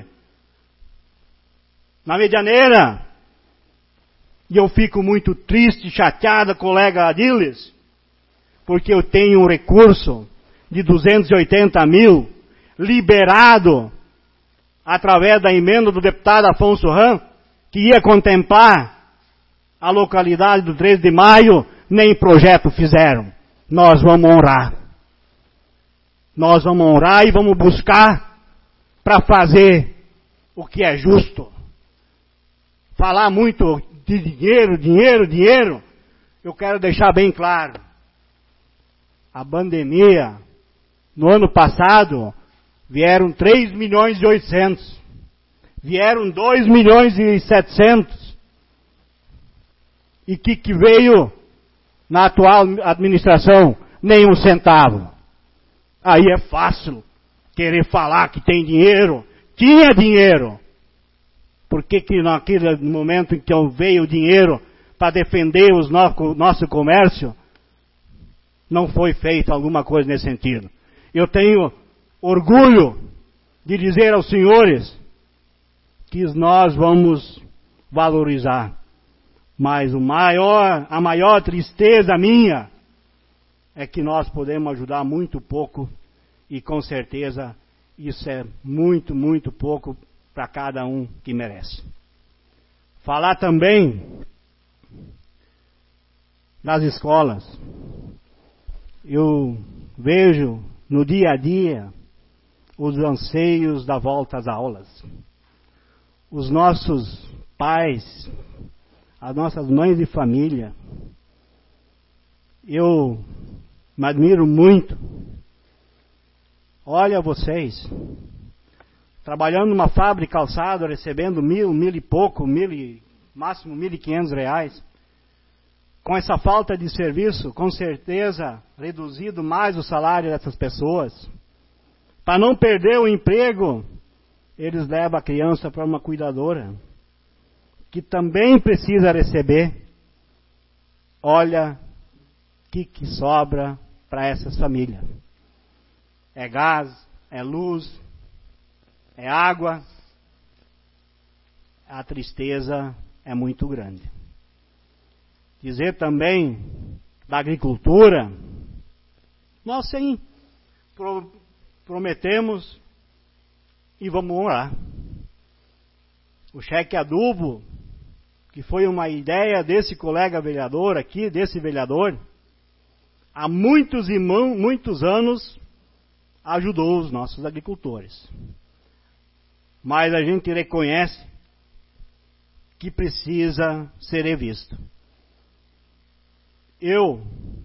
na Medianeira. E eu fico muito triste, chateada, colega Adiles, porque eu tenho um recurso de 280 mil liberado através da emenda do deputado Afonso Ram, que ia contemplar a localidade do 13 de maio, nem projeto fizeram. Nós vamos honrar. Nós vamos honrar e vamos buscar para fazer o que é justo. Falar muito de dinheiro, dinheiro, dinheiro, eu quero deixar bem claro. A pandemia, no ano passado, vieram 3 milhões e 800. Vieram 2 milhões e 700. E que veio na atual administração? Nem 1 centavo. Aí é fácil querer falar que tem dinheiro. Tinha dinheiro. Por que naquele momento em que veio o dinheiro para defender o nosso comércio, não foi feito alguma coisa nesse sentido? Eu tenho orgulho de dizer aos senhores que nós vamos valorizar. Mas a maior tristeza minha é que nós podemos ajudar muito pouco e com certeza isso é muito, muito pouco para cada um que merece. Falar também das escolas. Eu vejo no dia a dia os anseios da volta às aulas. Os nossos pais, as nossas mães de família, eu me admiro muito. Olha vocês, trabalhando numa fábrica de calçado, recebendo 1.000 e pouco, máximo 1.500 reais. Com essa falta de serviço, com certeza, reduzido mais o salário dessas pessoas. Para não perder o emprego, eles levam a criança para uma cuidadora, que também precisa receber. Olha o que sobra para essas famílias. É gás, é luz, é água. A tristeza é muito grande. Dizer também da agricultura, nós sim prometemos e vamos honrar. O cheque adubo, que foi uma ideia desse colega vereador aqui, desse vereador, há muitos anos ajudou os nossos agricultores. Mas a gente reconhece que precisa ser revisto. Eu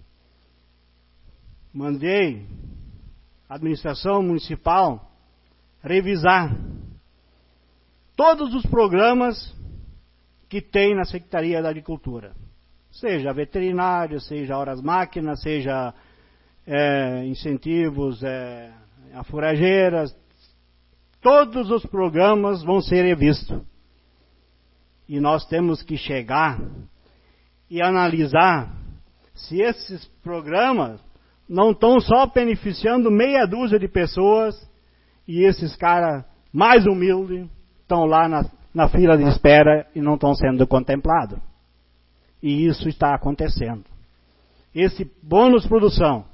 mandei a administração municipal revisar todos os programas que tem na Secretaria da Agricultura. seja veterinário, seja horas máquinas, seja incentivos a forrageiras, todos os programas vão ser revistos. E nós temos que chegar e analisar se esses programas não estão só beneficiando meia dúzia de pessoas e esses caras mais humildes estão lá na fila de espera e não estão sendo contemplados. E isso está acontecendo. Esse bônus produção,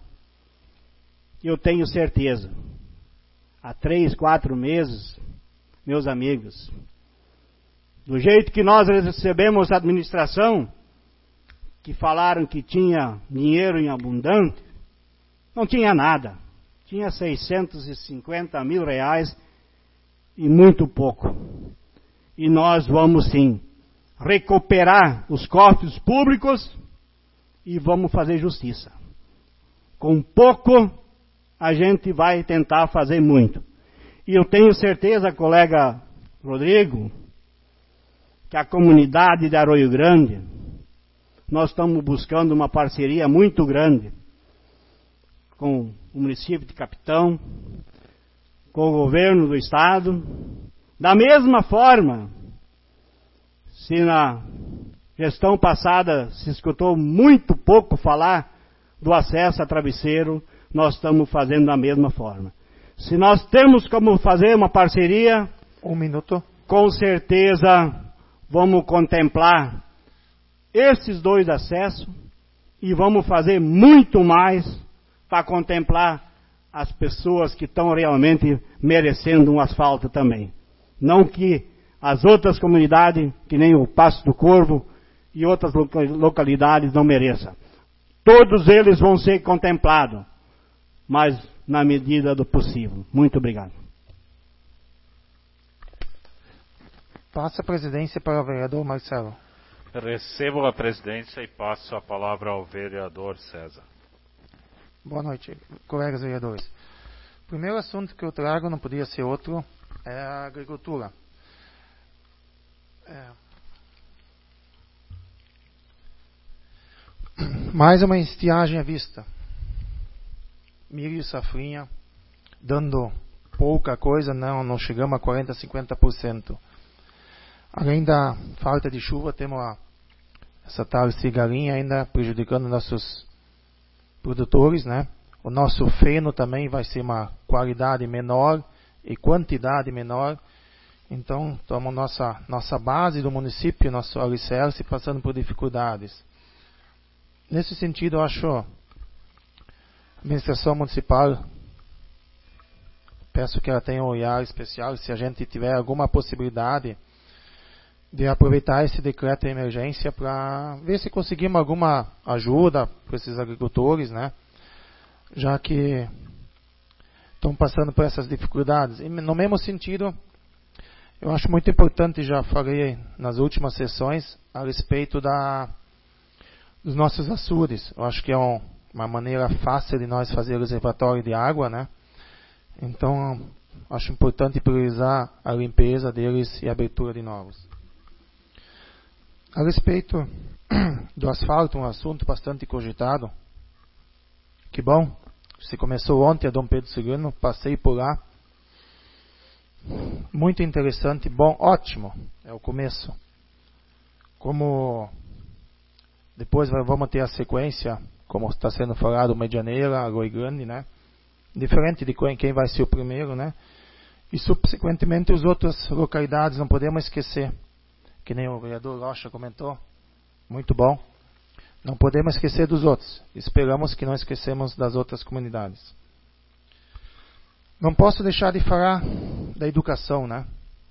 eu tenho certeza, há 3, 4 meses, meus amigos, do jeito que nós recebemos a administração, que falaram que tinha dinheiro em abundante, não tinha nada. Tinha 650 mil reais e muito pouco. E nós vamos sim recuperar os cofres públicos e vamos fazer justiça. Com pouco a gente vai tentar fazer muito. E eu tenho certeza, colega Rodrigo, que a comunidade de Arroio Grande, nós estamos buscando uma parceria muito grande com o município de Capitão, com o governo do estado. Da mesma forma, se na gestão passada se escutou muito pouco falar do acesso a travesseiro, nós estamos fazendo da mesma forma. Se nós temos como fazer uma parceria, 1 minuto, com certeza vamos contemplar esses 2 acessos e vamos fazer muito mais para contemplar as pessoas que estão realmente merecendo um asfalto também. Não que as outras comunidades, que nem o Passo do Corvo e outras localidades, não mereçam. Todos eles vão ser contemplados, mas na medida do possível. Muito obrigado. Passa a presidência para o vereador Marcelo. Recebo a presidência e passo a palavra ao vereador César. Boa noite, colegas vereadores. O primeiro assunto que eu trago, não podia ser outro, é a agricultura. Mais uma estiagem à vista. Milho e safrinha, dando pouca coisa, não chegamos a 40%, 50%. Além da falta de chuva, temos essa tal cigarinha ainda prejudicando nossos produtores, né? O nosso feno também vai ser uma qualidade menor e quantidade menor. Então, estamos nossa base do município, nosso alicerce, passando por dificuldades. Nesse sentido, eu acho a administração municipal, peço que ela tenha um olhar especial, se a gente tiver alguma possibilidade de aproveitar esse decreto de emergência para ver se conseguimos alguma ajuda para esses agricultores, né? Já que estão passando por essas dificuldades. E no mesmo sentido, eu acho muito importante, já falei nas últimas sessões, a respeito dos nossos açudes. Eu acho que é uma maneira fácil de nós fazer reservatório de água, né? Então, acho importante priorizar a limpeza deles e a abertura de novos. A respeito do asfalto, um assunto bastante cogitado. Que bom, se começou ontem a Dom Pedro II, passei por lá. Muito interessante, bom, ótimo, é o começo. Como depois vamos ter a sequência, como está sendo falado, Medianeira, Arroio Grande, né? Diferente de quem vai ser o primeiro, né? E subsequentemente as outras localidades, não podemos esquecer. Que nem o vereador Rocha comentou, muito bom. Não podemos esquecer dos outros. Esperamos que não esquecemos das outras comunidades. Não posso deixar de falar da educação, né?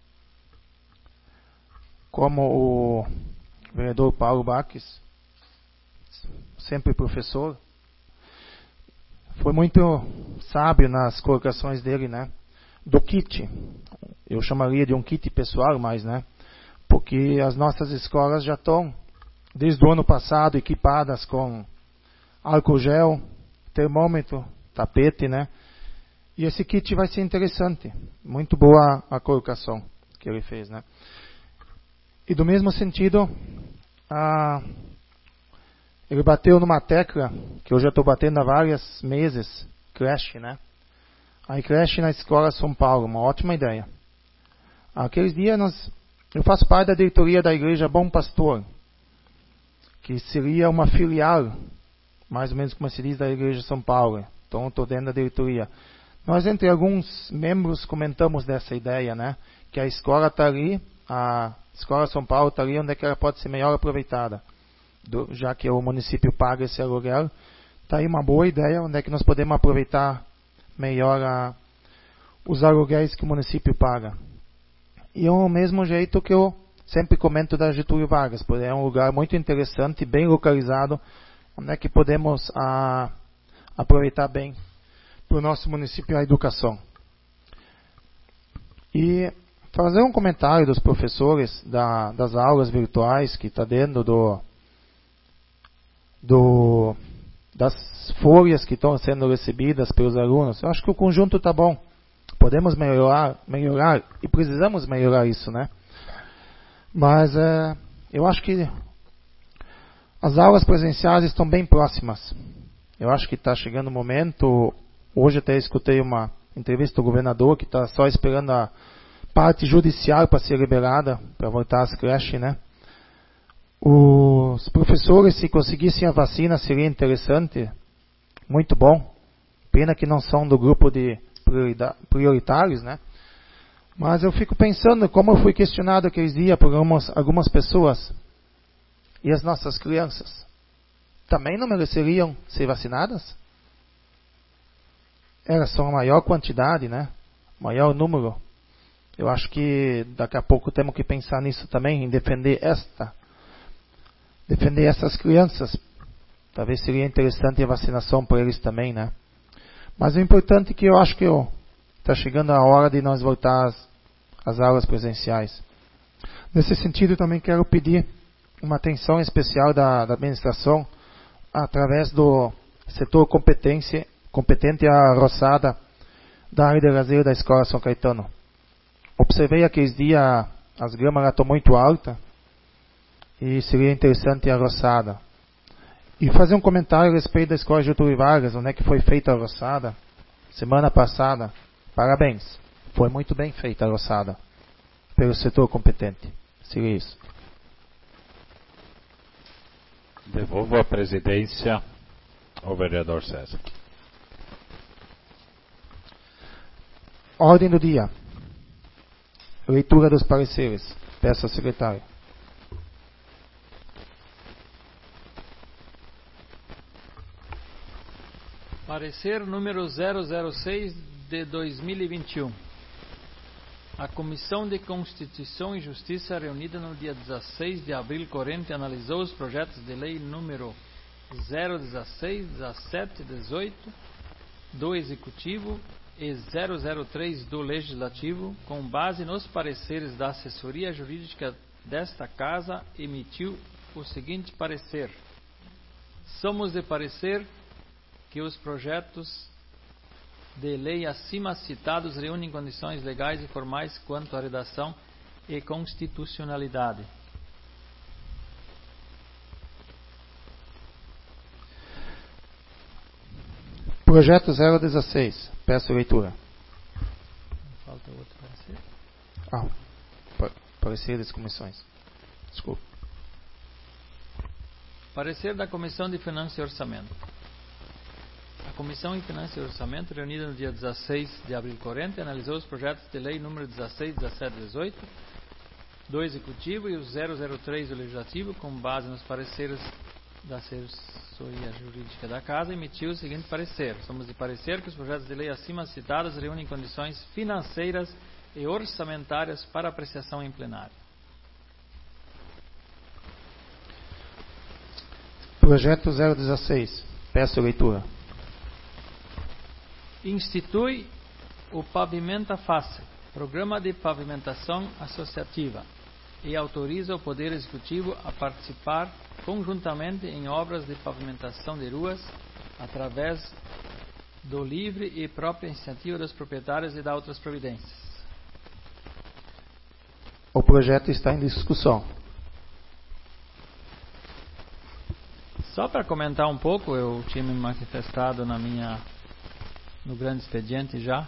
Como o vereador Paulo Baques, sempre professor, foi muito sábio nas colocações dele, né? Do kit. Eu chamaria de um kit pessoal, mas, né? Porque as nossas escolas já estão, desde o ano passado, equipadas com álcool gel, termômetro, tapete, né? E esse kit vai ser interessante. Muito boa a colocação que ele fez, né? E do mesmo sentido, ele bateu numa tecla que eu já estou batendo há vários meses, creche, né? A creche na Escola São Paulo, uma ótima ideia. Aqueles dias eu faço parte da diretoria da Igreja Bom Pastor, que seria uma filial, mais ou menos como se diz, da Igreja São Paulo. Então eu estou dentro da diretoria. Nós, entre alguns membros, comentamos dessa ideia, né? Que a escola está ali, a Escola São Paulo está ali onde é que ela pode ser melhor aproveitada. Já que o município paga esse aluguel, está aí uma boa ideia onde é que nós podemos aproveitar melhor os aluguéis que o município paga. E é o mesmo jeito que eu sempre comento da Getúlio Vargas, porque é um lugar muito interessante, bem localizado, onde é que podemos aproveitar bem para o nosso município a educação. E fazer um comentário dos professores das aulas virtuais que está dentro das folhas que estão sendo recebidas pelos alunos. Eu acho que o conjunto está bom. Podemos melhorar e precisamos melhorar isso, né? Mas eu acho que as aulas presenciais estão bem próximas. Eu acho que está chegando o momento. Hoje até escutei uma entrevista do governador que está só esperando a parte judicial para ser liberada, para voltar às creches, né? Os professores, se conseguissem a vacina, seria interessante, muito bom. Pena que não são do grupo de prioritários, né? Mas eu fico pensando, como eu fui questionado aqueles dias por algumas pessoas, e as nossas crianças também não mereceriam ser vacinadas? Elas são a maior quantidade, né? Maior número. Eu acho que daqui a pouco temos que pensar nisso também, em defender essas crianças. Talvez seria interessante a vacinação para eles também, né? Mas o importante é que eu acho que está chegando a hora de nós voltar às aulas presenciais. Nesse sentido, também quero pedir uma atenção especial da administração através do setor competente à roçada da área de lazer da Escola São Caetano. Observei aqueles dias as gramas estão muito altas e seria interessante a roçada. E fazer um comentário a respeito da Escola Getúlio Vargas, onde é que foi feita a roçada semana passada. Parabéns, foi muito bem feita a roçada pelo setor competente. Seria isso. Devolvo a presidência ao vereador César. Ordem do dia. Leitura dos pareceres. Peço ao secretário. Parecer número 006 de 2021. A Comissão de Constituição e Justiça, reunida no dia 16 de abril corrente, analisou os projetos de lei número 016, 17, 18 do Executivo e 003 do Legislativo, com base nos pareceres da assessoria jurídica desta Casa, emitiu o seguinte parecer. Somos de parecer que os projetos de lei acima citados reúnem condições legais e formais quanto à redação e constitucionalidade. Projeto 016. Peço leitura. Falta outro parecer. Parecer das comissões. Desculpa. Parecer da Comissão de Finanças e Orçamento. A Comissão de Finanças e Orçamento, reunida no dia 16 de abril corrente, analisou os projetos de lei número 16, 17 e 18 do Executivo e o 003 do Legislativo, com base nos pareceres da assessoria jurídica da Casa, emitiu o seguinte parecer. Somos de parecer que os projetos de lei acima citados reúnem condições financeiras e orçamentárias para apreciação em plenário. Projeto 016. Peço leitura. Institui o Pavimenta Fácil, Programa de Pavimentação Associativa, e autoriza o Poder Executivo a participar conjuntamente em obras de pavimentação de ruas através do livre e própria iniciativa dos proprietários e da outras providências. O projeto está em discussão. Só para comentar um pouco, eu tinha me manifestado no grande expediente já.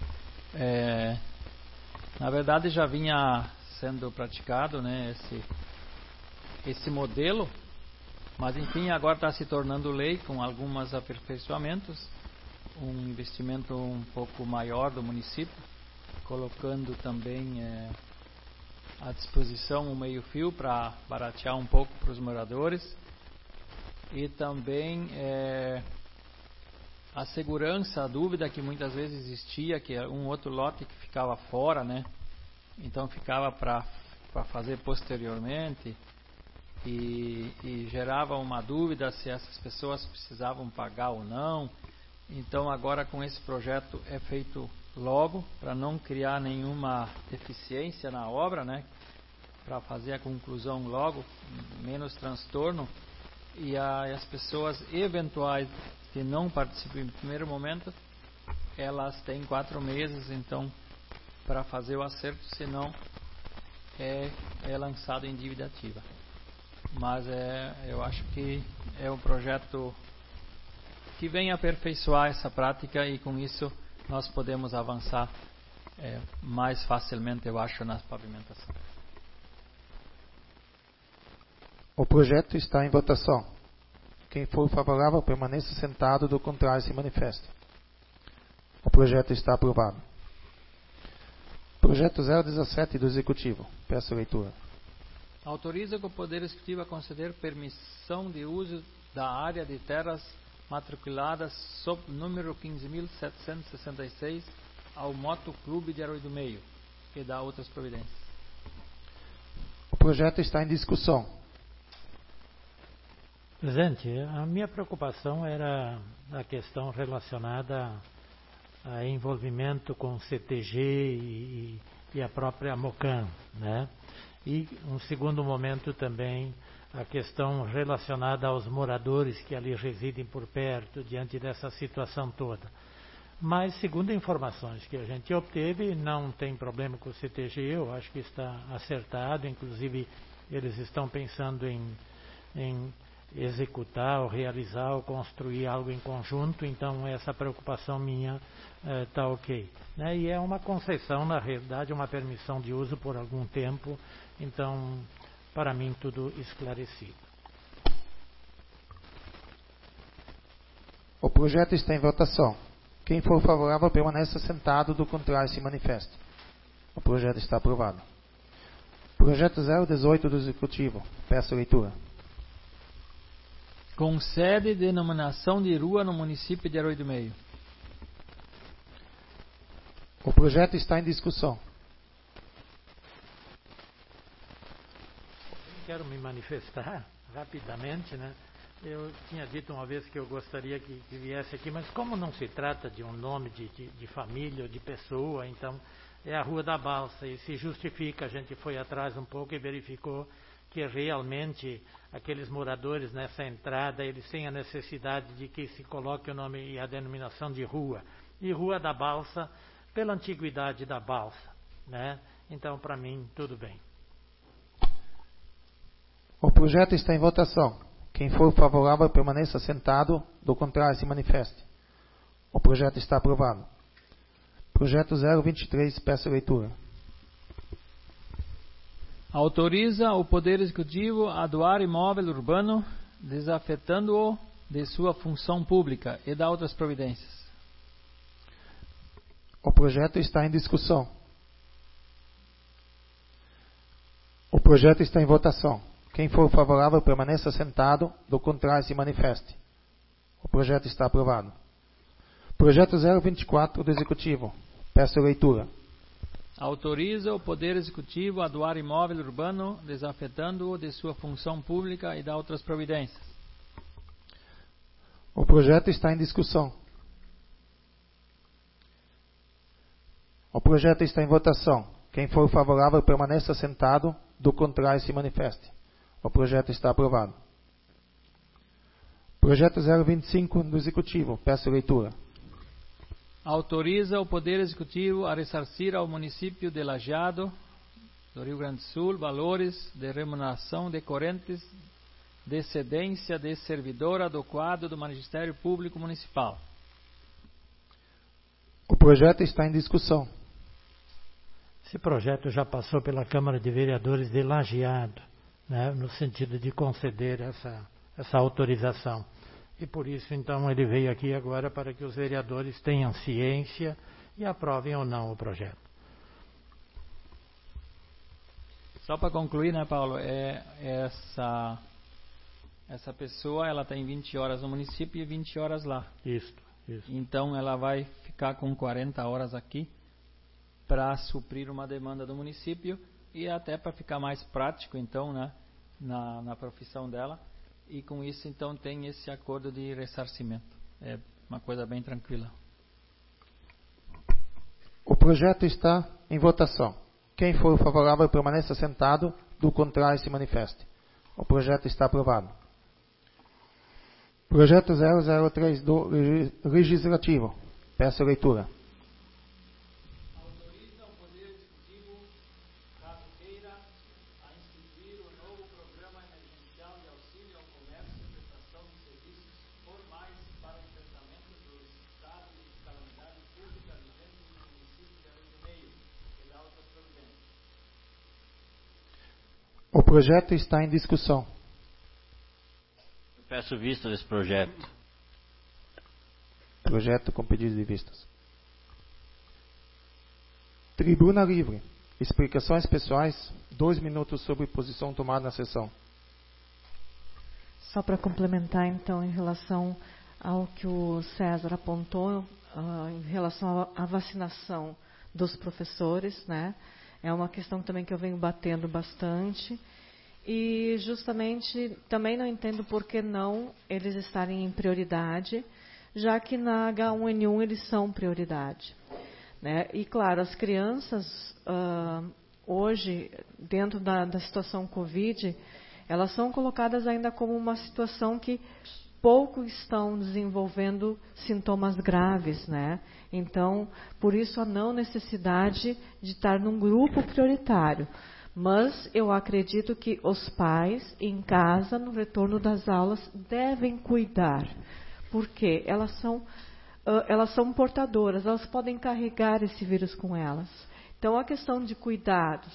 Na verdade já vinha sendo praticado, né, esse modelo, mas enfim agora está se tornando lei com alguns aperfeiçoamentos, um investimento um pouco maior do município, colocando também à disposição um meio-fio para baratear um pouco para os moradores, e também a segurança, a dúvida que muitas vezes existia, que um outro lote que ficava fora, né? Então ficava para fazer posteriormente, e gerava uma dúvida se essas pessoas precisavam pagar ou não. Então agora com esse projeto é feito logo, para não criar nenhuma deficiência na obra, né? Para fazer a conclusão logo, menos transtorno, e as pessoas eventuais que não participam no primeiro momento, elas têm 4 meses então para fazer o acerto, senão é lançado em dívida ativa. Mas eu acho que é um projeto que vem aperfeiçoar essa prática, e com isso nós podemos avançar mais facilmente, eu acho, na pavimentação. O projeto está em votação. Quem for favorável permaneça sentado, do contrário se manifeste. O projeto está aprovado. Projeto 017 do Executivo. Peço leitura. Autoriza que o Poder Executivo a conceder permissão de uso da área de terras matriculadas sob número 15.766 ao Motoclube de Arroio do Meio, e dá outras providências. O projeto está em discussão. Presidente, a minha preocupação era a questão relacionada a envolvimento com o CTG e a própria MOCAN, né? E um segundo momento também a questão relacionada aos moradores que ali residem por perto, diante dessa situação toda. Mas, segundo informações que a gente obteve, não tem problema com o CTG, eu acho que está acertado, inclusive eles estão pensando em executar, ou realizar, ou construir algo em conjunto, então essa preocupação minha está ok. Né? E é uma concessão, na realidade, uma permissão de uso por algum tempo, então, para mim, tudo esclarecido. O projeto está em votação. Quem for favorável permaneça sentado, do contrário se manifeste. O projeto está aprovado. Projeto 018 do Executivo. Peço leitura. Concede denominação de rua no município de Arroio do Meio. O projeto está em discussão. Quero me manifestar rapidamente, né? Eu tinha dito uma vez que eu gostaria que viesse aqui, mas como não se trata de um nome de família ou de pessoa, então é a Rua da Balsa, e se justifica, a gente foi atrás um pouco e verificou que realmente aqueles moradores nessa entrada, eles têm a necessidade de que se coloque o nome e a denominação de rua. E Rua da Balsa, pela antiguidade da balsa, né? Então, para mim, tudo bem. O projeto está em votação. Quem for favorável permaneça sentado, do contrário se manifeste. O projeto está aprovado. Projeto 023, peço leitura. Autoriza o Poder Executivo a doar imóvel urbano, desafetando-o de sua função pública, e dá outras providências. O projeto está em discussão. O projeto está em votação. Quem for favorável permaneça sentado, do contrário se manifeste. O projeto está aprovado. Projeto 024 do Executivo. Peço leitura. Autoriza o Poder Executivo a doar imóvel urbano, desafetando-o de sua função pública, e dá outras providências. O projeto está em discussão. O projeto está em votação. Quem for favorável permaneça sentado, do contrário se manifeste. O projeto está aprovado. Projeto 025 do Executivo. Peço leitura. Autoriza o Poder Executivo a ressarcir ao município de Lajeado, do Rio Grande do Sul, valores de remuneração decorrentes de cedência de servidor adequado do Magistério Público Municipal. O projeto está em discussão. Esse projeto já passou pela Câmara de Vereadores de Lajeado, né, no sentido de conceder essa autorização. E por isso, então, ele veio aqui agora para que os vereadores tenham ciência e aprovem ou não o projeto. Só para concluir, né, Paulo, essa pessoa, ela tem 20 horas no município e 20 horas lá. Isso. Então, ela vai ficar com 40 horas aqui para suprir uma demanda do município e até para ficar mais prático, então, né, na profissão dela. E com isso, então, tem esse acordo de ressarcimento. É uma coisa bem tranquila. O projeto está em votação. Quem for favorável permaneça sentado, do contrário se manifeste. O projeto está aprovado. Projeto 0032 Legislativo. Peço a leitura. Autoriza o Poder Executivo, caso queira, a instituir o novo Programa Emergencial de Auxílio ao Comércio e Prestação de Serviços Formais para o enfrentamento dos estados de calamidade pública vigentes no município de Arroio do Meio e da outras providências. O projeto está em discussão. Peço vista desse projeto. Projeto com pedido de vistas. Tribuna livre. Explicações pessoais. 2 minutos sobre posição tomada na sessão. Só para complementar, então, em relação ao que o César apontou, em relação à vacinação dos professores, né? É uma questão também que eu venho batendo bastante. E justamente também não entendo por que não eles estarem em prioridade, já que na H1N1 eles são prioridade, né? E claro, as crianças hoje, dentro da situação Covid, elas são colocadas ainda como uma situação que pouco estão desenvolvendo sintomas graves, né? Então, por isso a não necessidade de estar num grupo prioritário. Mas eu acredito que os pais, em casa, no retorno das aulas, devem cuidar. Porque elas são portadoras, elas podem carregar esse vírus com elas. Então, a questão de cuidados,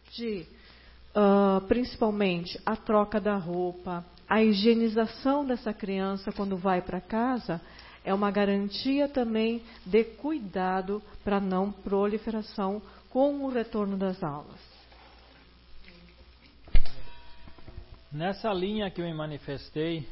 principalmente a troca da roupa, a higienização dessa criança quando vai para casa, é uma garantia também de cuidado para não proliferação com o retorno das aulas. Nessa linha que eu me manifestei,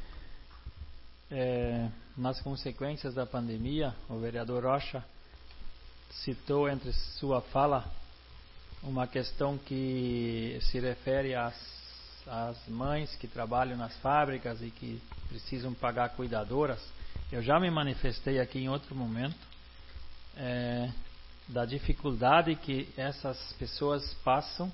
nas consequências da pandemia, o vereador Rocha citou entre sua fala uma questão que se refere às mães que trabalham nas fábricas e que precisam pagar cuidadoras. Eu já me manifestei aqui em outro momento da dificuldade que essas pessoas passam.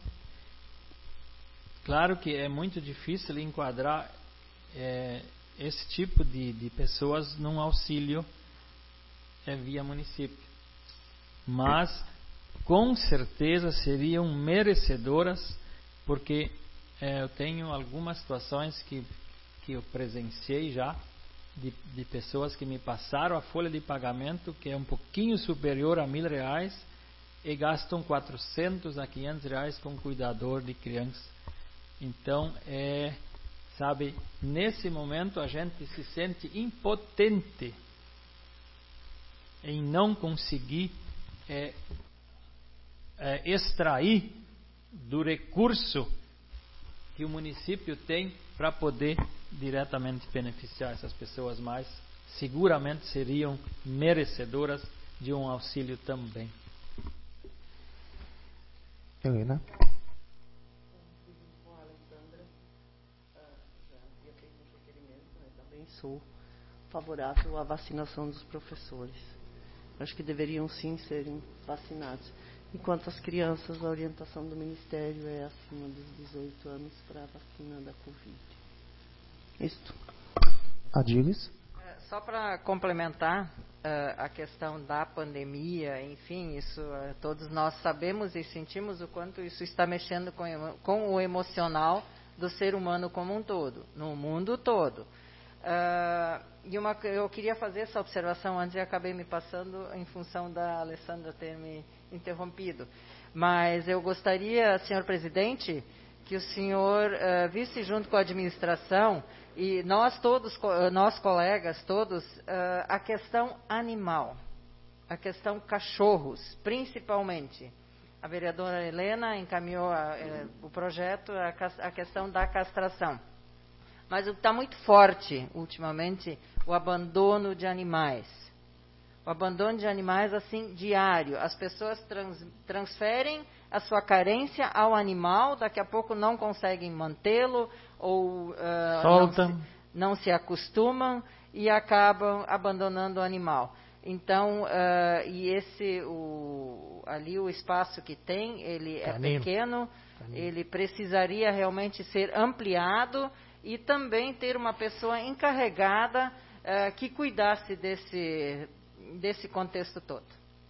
Claro que é muito difícil enquadrar esse tipo de pessoas num auxílio via município. Mas, com certeza, seriam merecedoras, porque eu tenho algumas situações que eu presenciei já, de pessoas que me passaram a folha de pagamento, que é um pouquinho superior a R$1.000, e gastam R$400 a R$500 com cuidador de criança. Então, sabe, nesse momento a gente se sente impotente em não conseguir extrair do recurso que o município tem para poder diretamente beneficiar essas pessoas, mas seguramente seriam merecedoras de um auxílio também. Helena? Sou favorável à vacinação dos professores. Acho que deveriam sim serem vacinados. Enquanto as crianças, a orientação do Ministério é acima dos 18 anos para a vacina da Covid. Isto. Adilis? Só para complementar a questão da pandemia, enfim, isso todos nós sabemos e sentimos o quanto isso está mexendo com o emocional do ser humano como um todo, no mundo todo. Eu queria fazer essa observação antes e acabei me passando em função da Alessandra ter me interrompido. Mas eu gostaria, senhor presidente, que o senhor visse junto com a administração e nós todos, nós colegas todos, a questão animal, a questão cachorros, principalmente. A vereadora Helena encaminhou o projeto, a questão da castração. Mas o que está muito forte, ultimamente, o abandono de animais. O abandono de animais, assim, diário. As pessoas transferem a sua carência ao animal, daqui a pouco não conseguem mantê-lo, ou não se acostumam e acabam abandonando o animal. Então, ali o espaço que tem, ele é pequeno, ele precisaria realmente ser ampliado e também ter uma pessoa encarregada que cuidasse desse contexto todo.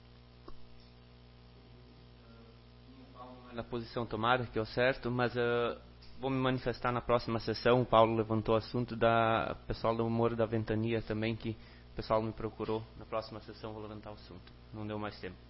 Na posição tomada, que é o certo, mas vou me manifestar na próxima sessão. O Paulo levantou o assunto da pessoal do Moro da Ventania também, que o pessoal me procurou. Na próxima sessão vou levantar o assunto. Não deu mais tempo.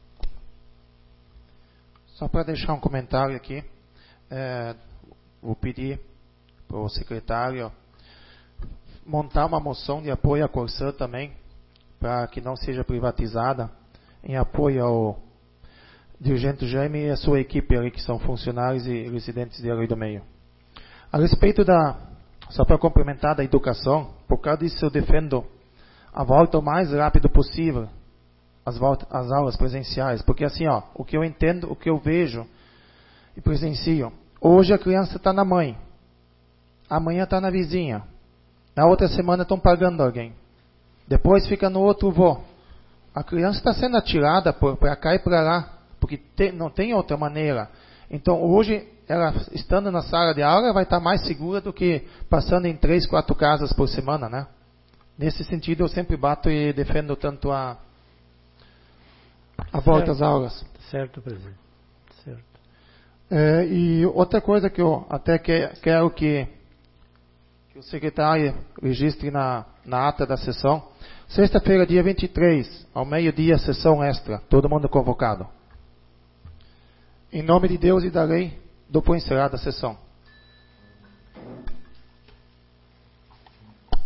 Só para deixar um comentário aqui, vou pedir para o secretário montar uma moção de apoio à Corsã também, para que não seja privatizada, em apoio ao dirigente Jaime e a sua equipe ali, que são funcionários e residentes de Arroio do Meio. A respeito só para complementar da educação, por causa disso eu defendo a volta o mais rápido possível às aulas presenciais, porque assim, o que eu entendo, o que eu vejo e presencio, hoje a criança está na mãe, amanhã está na vizinha, na outra semana estão pagando alguém, depois fica no outro vô. A criança está sendo atirada para cá e para lá, porque não tem outra maneira. Então hoje, ela estando na sala de aula, vai estar mais segura do que passando em 3, 4 casas por semana, né? Nesse sentido, eu sempre bato e defendo tanto a volta às aulas. Certo, presidente. Certo. E outra coisa que eu até quero que o secretário registre na ata da sessão. Sexta-feira, dia 23, ao meio-dia, sessão extra. Todo mundo convocado. Em nome de Deus e da lei, dou por encerrada a sessão.